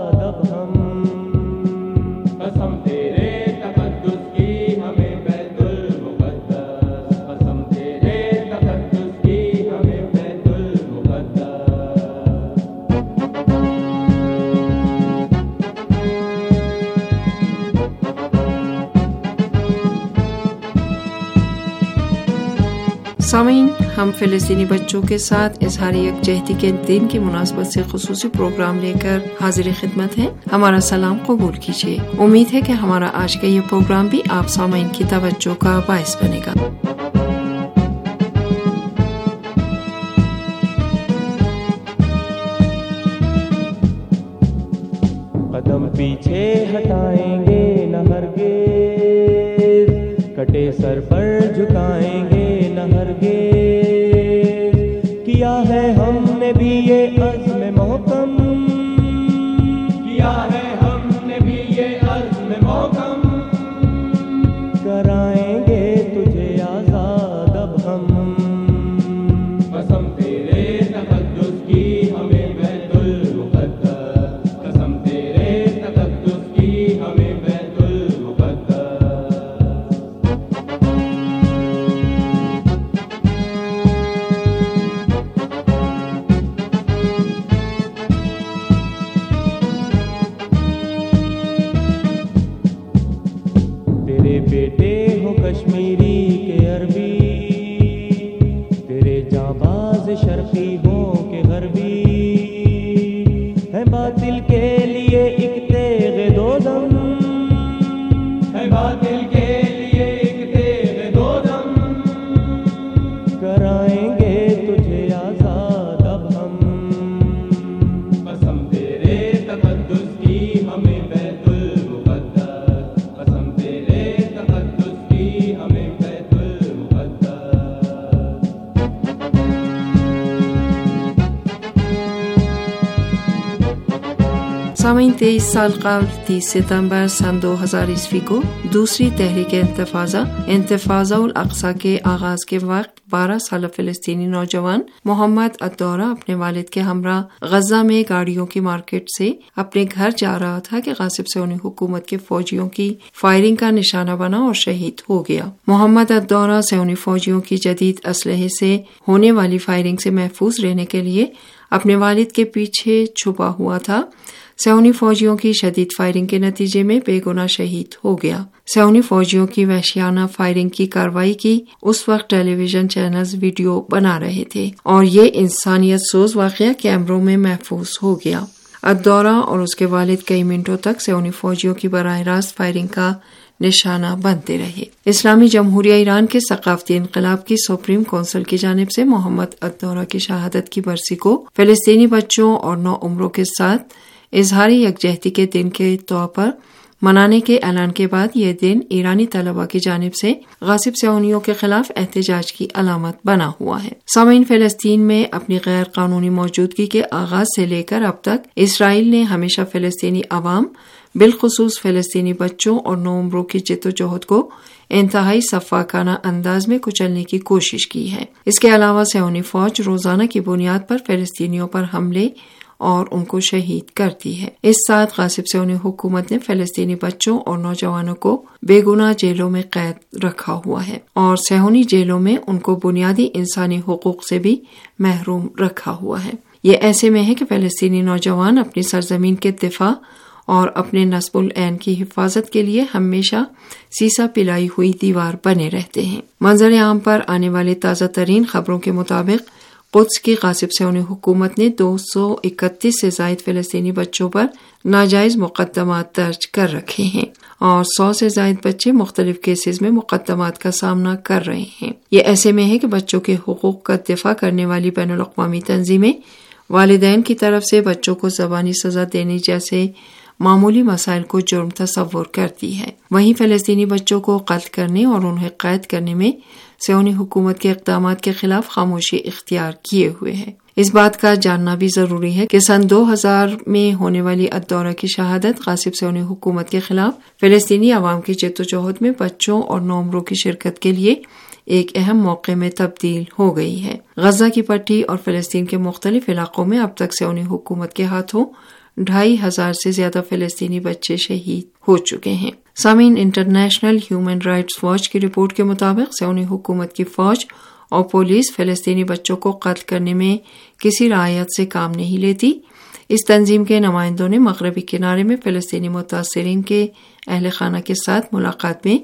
قسم تیرے تقدس کی ہمیں بیت سامعین، ہم فلسطینی بچوں کے ساتھ اظہار یکجہتی کے دن کی مناسبت سے خصوصی پروگرام لے کر حاضر خدمت ہیں. ہمارا سلام قبول کیجیے. امید ہے کہ ہمارا آج کا یہ پروگرام بھی آپ سامعین کی توجہ کا باعث بنے گا. قدم پیچھے ہٹائیں گے نہ ہرگز، کٹے سر پر جھکائیں گے نہ ہرگز. کیا ہے ہم نے بھی یہ عزم محکم، کیا ہے ہم نے بھی یہ عزم محکم. کرائیں گے تجھے آزاد اب ہم، قسم تیرے تقدس کی ہمیں بیت المقدس، قسم تیرے تقدس کی ہمیں بیت المقدس. تیرے بیٹے ہو کشمیری کے عربی، تیرے جانباز شرقی ہوں کہ غربی، ہے باطل کے لیے ایک تیغ دو دم، ہے باطل کے لیے ایک تیغ دو دم. کرائیں گے تجھے آزاد اب ہم، قسم تیرے تقدس کی ہمیں بیت المقدس، قسم تیرے تقدس کی ہمیں بیت المقدس. سامعین، تیئیس سال قبل تیس ستمبر سن دو ہزار عیسوی کو دوسری تحریک انتفاضہ انتفاضہ الاقصی کے آغاز کے وقت بارہ سالہ فلسطینی نوجوان محمد الدورہ اپنے والد کے ہمراہ غزہ میں گاڑیوں کی مارکیٹ سے اپنے گھر جا رہا تھا کہ غاصب صہیونی حکومت کے فوجیوں کی فائرنگ کا نشانہ بنا اور شہید ہو گیا. محمد الدورہ صہیونی فوجیوں کی جدید اسلحے سے ہونے والی فائرنگ سے محفوظ رہنے کے لیے اپنے والد کے پیچھے چھپا ہوا تھا. صہیونی فوجیوں کی شدید فائرنگ کے نتیجے میں بے گناہ شہید ہو گیا. صہیونی فوجیوں کی وحشیانہ فائرنگ کی کارروائی کی اس وقت ٹیلی ویژن چینلز ویڈیو بنا رہے تھے اور یہ انسانیت سوز واقعہ کیمروں میں محفوظ ہو گیا. الدورہ اور اس کے والد کئی منٹوں تک صہیونی فوجیوں کی براہ راست فائرنگ کا نشانہ بنتے رہے. اسلامی جمہوریہ ایران کے ثقافتی انقلاب کی سپریم کونسل کی جانب سے محمد الدورہ کی شہادت کی برسی کو فلسطینی بچوں اور نو عمروں کے ساتھ اظہاری یکجہتی کے دن کے طور پر منانے کے اعلان کے بعد یہ دن ایرانی طلباء کی جانب سے غاصب صہیونیوں کے خلاف احتجاج کی علامت بنا ہوا ہے. سامعین، فلسطین میں اپنی غیر قانونی موجودگی کے آغاز سے لے کر اب تک اسرائیل نے ہمیشہ فلسطینی عوام بالخصوص فلسطینی بچوں اور نو عمروں کی جد و جہد کو انتہائی سفاکانہ انداز میں کچلنے کی کوشش کی ہے. اس کے علاوہ صہیونی فوج روزانہ کی بنیاد پر فلسطینیوں پر حملے اور ان کو شہید کرتی ہے. اس ساتھ غاصب صہیونی حکومت نے فلسطینی بچوں اور نوجوانوں کو بے گناہ جیلوں میں قید رکھا ہوا ہے اور صہیونی جیلوں میں ان کو بنیادی انسانی حقوق سے بھی محروم رکھا ہوا ہے. یہ ایسے میں ہے کہ فلسطینی نوجوان اپنی سرزمین کے دفاع اور اپنے نسب العین کی حفاظت کے لیے ہمیشہ سیسا پلائی ہوئی دیوار بنے رہتے ہیں. منظر عام پر آنے والی تازہ ترین خبروں کے مطابق قدس کی غاصب صہیونی حکومت نے دو سو اکتیس سے زائد فلسطینی بچوں پر ناجائز مقدمات درج کر رکھے ہیں اور سو سے زائد بچے مختلف کیسز میں مقدمات کا سامنا کر رہے ہیں. یہ ایسے میں ہے کہ بچوں کے حقوق کا دفاع کرنے والی بین الاقوامی تنظیمیں والدین کی طرف سے بچوں کو زبانی سزا دینے جیسے معمولی مسائل کو جرم تصور کرتی ہے. وہیں فلسطینی بچوں کو قتل کرنے اور انہیں قید کرنے میں صہیونی حکومت کے اقدامات کے خلاف خاموشی اختیار کیے ہوئے ہے. اس بات کا جاننا بھی ضروری ہے کہ سن دو ہزار میں ہونے والی الدورہ کی شہادت غاصب صہیونی حکومت کے خلاف فلسطینی عوام کی جد و جہد میں بچوں اور نو عمروں کی شرکت کے لیے ایک اہم موقع میں تبدیل ہو گئی ہے. غزہ کی پٹی اور فلسطین کے مختلف علاقوں میں اب تک صہیونی حکومت کے ہاتھوں ڈھائی ہزار سے زیادہ فلسطینی بچے شہید ہو چکے ہیں. سامعین، انٹرنیشنل ہیومن رائٹس واچ کی رپورٹ کے مطابق صہیونی حکومت کی فوج اور پولیس فلسطینی بچوں کو قتل کرنے میں کسی رعایت سے کام نہیں لیتی. اس تنظیم کے نمائندوں نے مغربی کنارے میں فلسطینی متاثرین کے اہل خانہ کے ساتھ ملاقات میں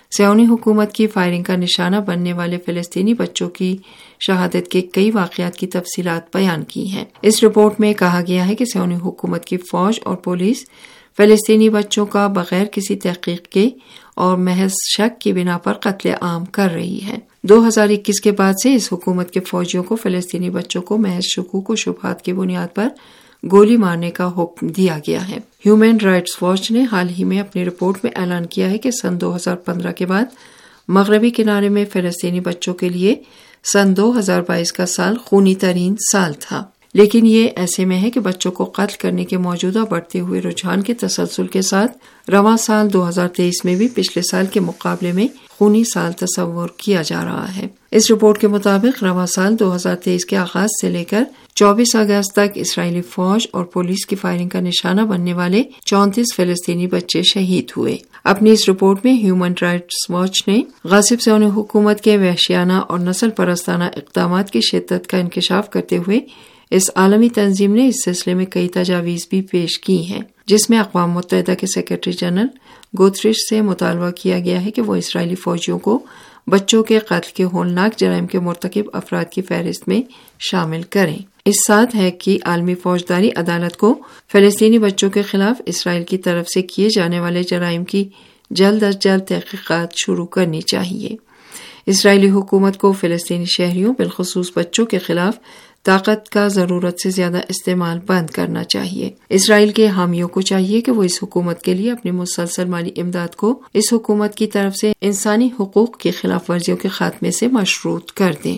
صہیونی حکومت کی فائرنگ کا نشانہ بننے والے فلسطینی بچوں کی شہادت کے کئی واقعات کی تفصیلات بیان کی ہیں۔ اس رپورٹ میں کہا گیا ہے کہ صہیونی حکومت کی فوج اور پولیس فلسطینی بچوں کا بغیر کسی تحقیق کے اور محض شک کی بنا پر قتل عام کر رہی ہے۔ دو ہزار اکیس کے بعد سے اس حکومت کے فوجیوں کو فلسطینی بچوں کو محض شکوک و شبہات کی بنیاد پر گولی مارنے کا حکم دیا گیا ہے۔ ہیومن رائٹس واچ نے حال ہی میں اپنی رپورٹ میں اعلان کیا ہے کہ سن دو ہزار پندرہ کے بعد مغربی کنارے میں فلسطینی بچوں کے لیے سن دو ہزار بائیس کا سال خونی ترین سال تھا، لیکن یہ ایسے میں ہے کہ بچوں کو قتل کرنے کے موجودہ بڑھتے ہوئے رجحان کے تسلسل کے ساتھ رواں سال دو ہزار تیئیس میں بھی پچھلے سال کے مقابلے میں خونی سال تصور کیا جا رہا ہے۔ اس رپورٹ کے مطابق رواں سال دو ہزار تیئیس کے آغاز سے لے کر چوبیس اگست تک اسرائیلی فوج اور پولیس کی فائرنگ کا نشانہ بننے والے چونتیس فلسطینی بچے شہید ہوئے۔ اپنی اس رپورٹ میں ہیومن رائٹس واچ نے غاصب صہیونی حکومت کے وحشیانہ اور نسل پرستانہ اقدامات کی شدت کا انکشاف کرتے ہوئے اس عالمی تنظیم نے اس سلسلے میں کئی تجاویز بھی پیش کی ہیں، جس میں اقوام متحدہ کے سیکرٹری جنرل گوتریش سے مطالبہ کیا گیا ہے کہ وہ اسرائیلی فوجیوں کو بچوں کے قتل کے ہولناک جرائم کے مرتکب افراد کی فہرست میں شامل کریں۔ اس ساتھ ہے کہ عالمی فوجداری عدالت کو فلسطینی بچوں کے خلاف اسرائیل کی طرف سے کیے جانے والے جرائم کی جلد از جلد تحقیقات شروع کرنی چاہیے۔ اسرائیلی حکومت کو فلسطینی شہریوں بالخصوص بچوں کے خلاف طاقت کا ضرورت سے زیادہ استعمال بند کرنا چاہیے۔ اسرائیل کے حامیوں کو چاہیے کہ وہ اس حکومت کے لیے اپنی مسلسل مالی امداد کو اس حکومت کی طرف سے انسانی حقوق کی خلاف ورزیوں کے خاتمے سے مشروط کر دیں۔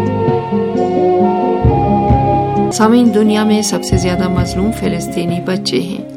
سامعین، دنیا میں سب سے زیادہ مظلوم فلسطینی بچے ہیں۔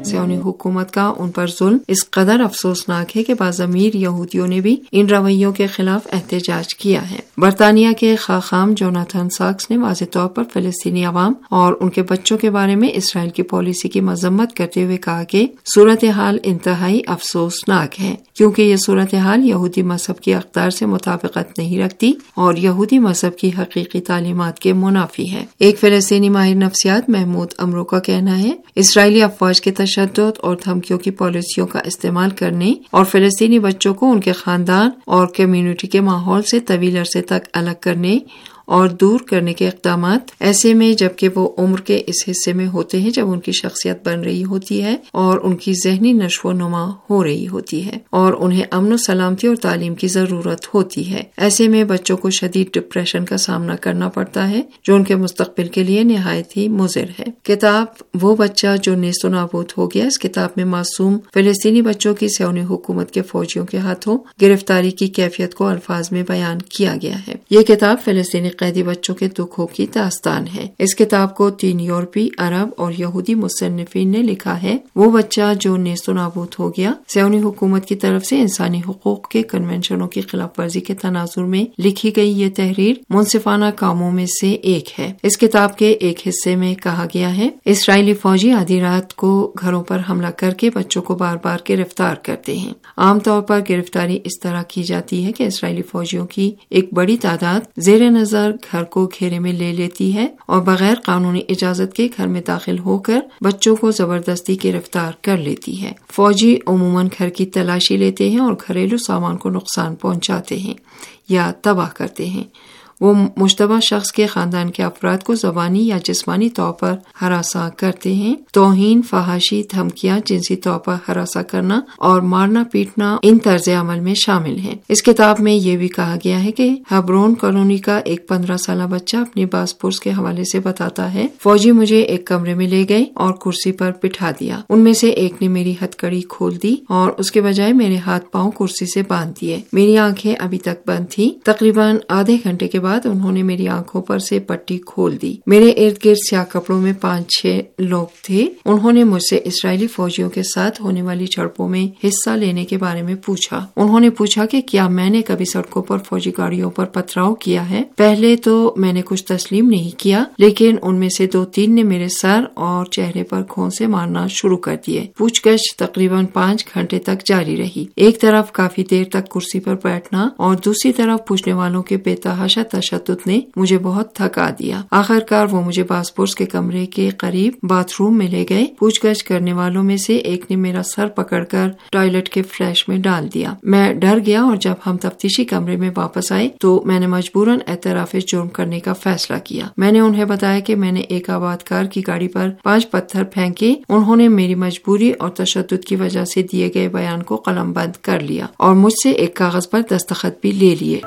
सियोनी हुकूमत का उन पर जुल्म इस कदर अफसोसनाक है कि बाज़मीर यहूदियों ने भी इन रवैयों के खिलाफ एहतजाज किया है। बरतानिया के खाखाम जोनाथन साक्स ने वाज़ेह तौर पर फ़लस्तीनी अवाम और उनके बच्चों के बारे में इसराइल की पॉलिसी की मजम्मत करते हुए कहा कि सूरत हाल इंतहाई अफसोसनाक है, क्योंकि ये सूरत हाल यहूदी मजहब की अक़दार से मुताबिकत नहीं रखती और यहूदी मजहब की हकीकी तालीमात के मुनाफी है। एक फ़लस्तीनी माहिर नफ्सियात महमूद अमरो का कहना है, इसराइली अफवाज के तशद्दुद और धमकियों की पॉलिसियों का इस्तेमाल करने और फ़लस्तीनी बच्चों को उनके खानदान और कम्युनिटी के माहौल से तवील अरसे तक अलग करने और दूर करने के इक़दामात, ऐसे में जबकि वो उम्र के इस हिस्से में होते हैं जब उनकी शख्सियत बन रही होती है और उनकी ज़हनी नश्व नुमा हो रही होती है और उन्हें अमन और सलामती और तालीम की ज़रूरत होती है। ऐसे में बच्चों को शदीद डिप्रेशन का सामना करना पड़ता है जो उनके मुस्तक़बिल के लिए निहायत ही मुज़िर है। किताब वो बच्चा जो नेस्तो नाबूद हो गया, इस किताब में मासूम फ़लस्तीनी बच्चों की सियोनी हुकूमत के फौजियों के हाथों गिरफ्तारी की कैफियत को अल्फाज में बयान किया गया है। ये किताब फ़लस्तीनी कैदी बच्चों के दुखों की दास्तान है। इस किताब को तीन यूरोपी, अरब और यहूदी मुसन्निफीन ने लिखा है। वो बच्चा जो नेस्तो नाबूद हो गया सियोनी हुकूमत की तरफ से इंसानी हुकूक के कन्वेंशनों की खिलाफ वर्जी के तनाजुर में लिखी गई ये तहरीर मुनसिफाना कामों में से एक है। इस किताब के एक हिस्से में कहा गया है, इसराइली फौजी आधी रात को घरों पर हमला करके बच्चों को बार बार गिरफ्तार करते हैं। आमतौर पर गिरफ्तारी इस तरह की जाती है कि इसराइली फौजियों की एक बड़ी तादाद जेर नजर घर को घेरे में ले लेती है और बगैर कानूनी इजाजत के घर में दाखिल होकर बच्चों को जबरदस्ती गिरफ्तार कर लेती है। फौजी उमूमन घर की तलाशी लेते हैं और घरेलू सामान को नुकसान पहुंचाते हैं या तबाह करते हैं। वो मुश्तबा शख्स के खानदान के अफराद को ज़बानी या जिस्मानी तौर पर हरासा करते हैं। तौहीन, फहाशी, धमकियां, जिनसी तौर पर हरासा करना और मारना पीटना इन तर्ज अमल में शामिल है। इस किताब में ये भी कहा गया है कि हेब्रोन कॉलोनी का एक पंद्रह साल बच्चा अपनी बासपुर्स के हवाले से बताता है, फौजी मुझे एक कमरे में ले गए और कुर्सी पर बिठा दिया। उनमें से एक ने मेरी हथकड़ी खोल दी और उसके बजाय मेरे हाथ पांव कुर्सी से बांध दिए। मेरी आंखें अभी तक बंद थी। तकरीबन आधे घंटे के बाद उन्होंने मेरी आंखों पर से पट्टी खोल दी। मेरे इर्द गिर्द स्याह कपड़ों में पाँच छह लोग थे। उन्होंने मुझसे इसराइली फौजियों के साथ होने वाली झड़पों में हिस्सा लेने के बारे में पूछा। उन्होंने पूछा कि क्या मैंने कभी सड़कों पर फौजी गाड़ियों पर पथराव किया है। पहले तो मैंने कुछ तस्लीम नहीं किया, लेकिन उनमें से दो तीन ने मेरे सर और चेहरे पर खोंसे मारना शुरू कर दिए। पूछगछ तकरीबन पाँच घंटे तक जारी रही। एक तरफ काफी देर तक कुर्सी पर बैठना और दूसरी तरफ पूछने वालों के बेतहाशा तशद्दुद ने मुझे बहुत थका दिया। आखिरकार वो मुझे बासपुर्स के कमरे के करीब बाथरूम में ले गए। पूछगछ करने वालों में से एक ने मेरा सर पकड़कर टॉयलेट के फ्लैश में डाल दिया। मैं डर गया और जब हम तफ्तीशी कमरे में वापस आए तो मैंने मजबूरन एतराफ़े जुर्म करने का फैसला किया। मैंने उन्हें बताया कि मैंने एक आबादकार की गाड़ी पर पांच पत्थर फेंके। उन्होंने मेरी मजबूरी और तशद्दुद की वजह से दिए गए बयान को कलमबंद कर लिया और मुझसे एक कागज पर दस्तखत भी ले लिए।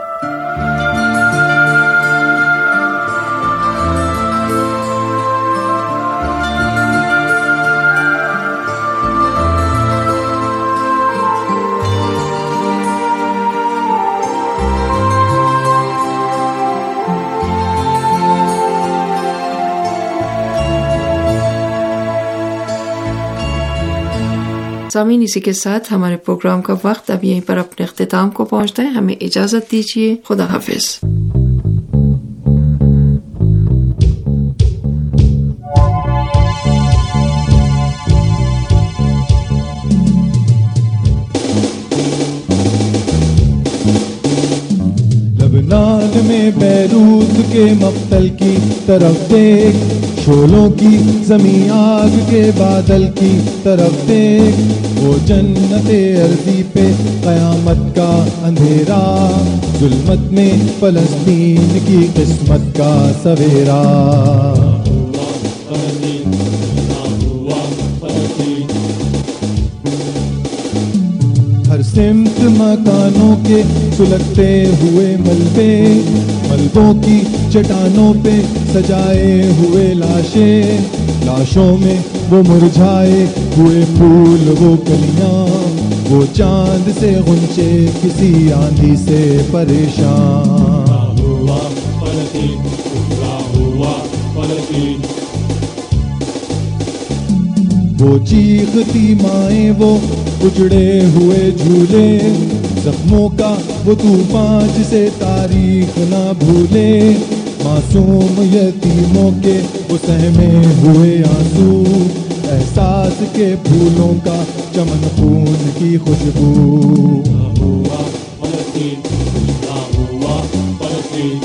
सामीन, इसी के साथ हमारे प्रोग्राम का वक्त अब यहीं पर अपने इख्तिताम को पहुंचता है। हमें इजाजत दीजिए। खुदा हाफिज। लबनान में बैरूत के मक्तल की तरफ देख, शोलों की ज़मीं आग के बादल की तरफ देख, वो जन्नते अर्ज़ी पे क़यामत का अंधेरा, जुल्मत में फ़लस्तीन की किस्मत का सवेरा। हर सिमत मकानों के सुलगते हुए मलबे, मलबों की चट्टानों पे सजाए हुए लाशें, लाशों में वो मुरझाए हुए फूल, वो कलियां, वो चांद से गुंचे किसी आंधी से परेशान। हुआ हुआ وہ چیختی مائیں وہ اجڑے ہوئے جھولے، زخموں کا وہ طوفان جسے تاریخ نہ بھولے، معصوم یتیموں کے وہ سہمے ہوئے آنسو، احساس کے پھولوں کا چمن خون کی خوشبو۔ ہوا فلسطین، ہوا فلسطین،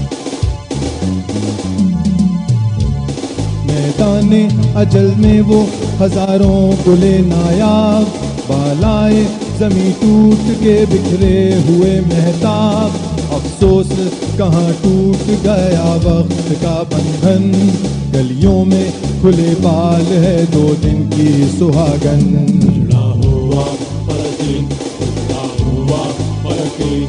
میدان اجل میں وہ ہزاروں گلے نایاب، بالائے زمیں ٹوٹ کے بکھرے ہوئے مہتاب، افسوس کہاں ٹوٹ گیا وقت کا بندھن، گلیوں میں کھلے بال ہے دو دن کی سہاگن۔ جڑا ہوا فلسطین، جڑا ہوا فلسطین،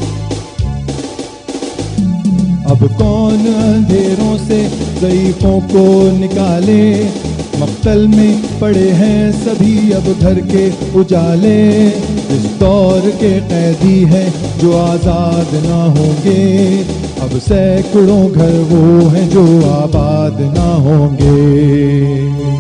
اب کون اندھیروں سے ضعیفوں کو نکالے، مقتل میں پڑے ہیں سبھی اب گھر کے اجالے، اس دور کے قیدی ہیں جو آزاد نہ ہوں گے، اب سینکڑوں گھر وہ ہیں جو آباد نہ ہوں گے۔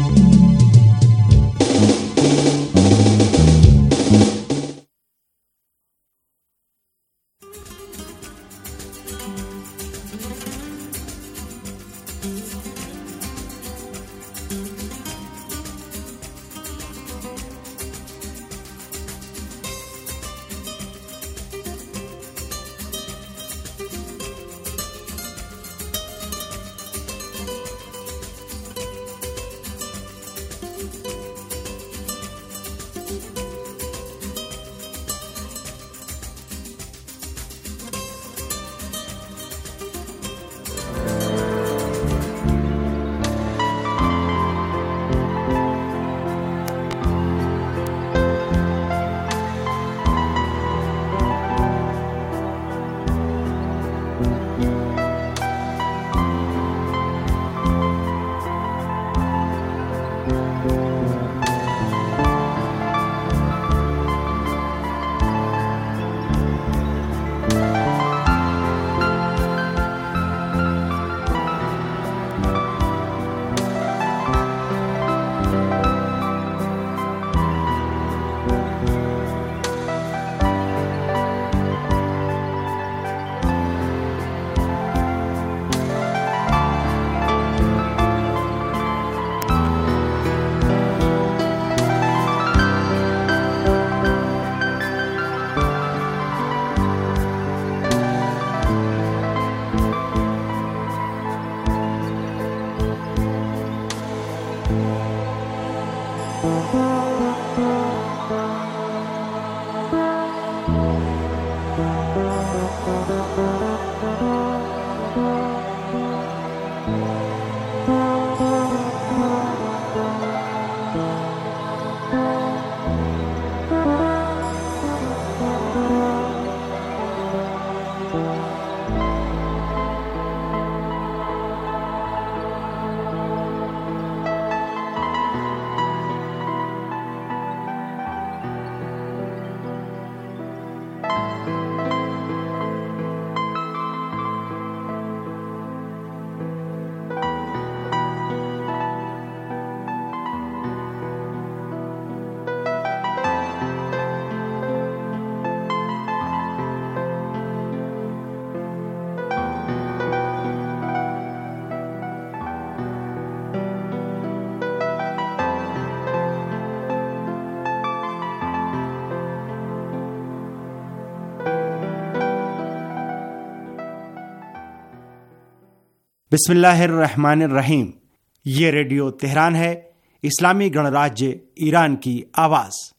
بسم اللہ الرحمن الرحیم۔ یہ ریڈیو تہران ہے، اسلامی گणراجیہ ایران کی آواز۔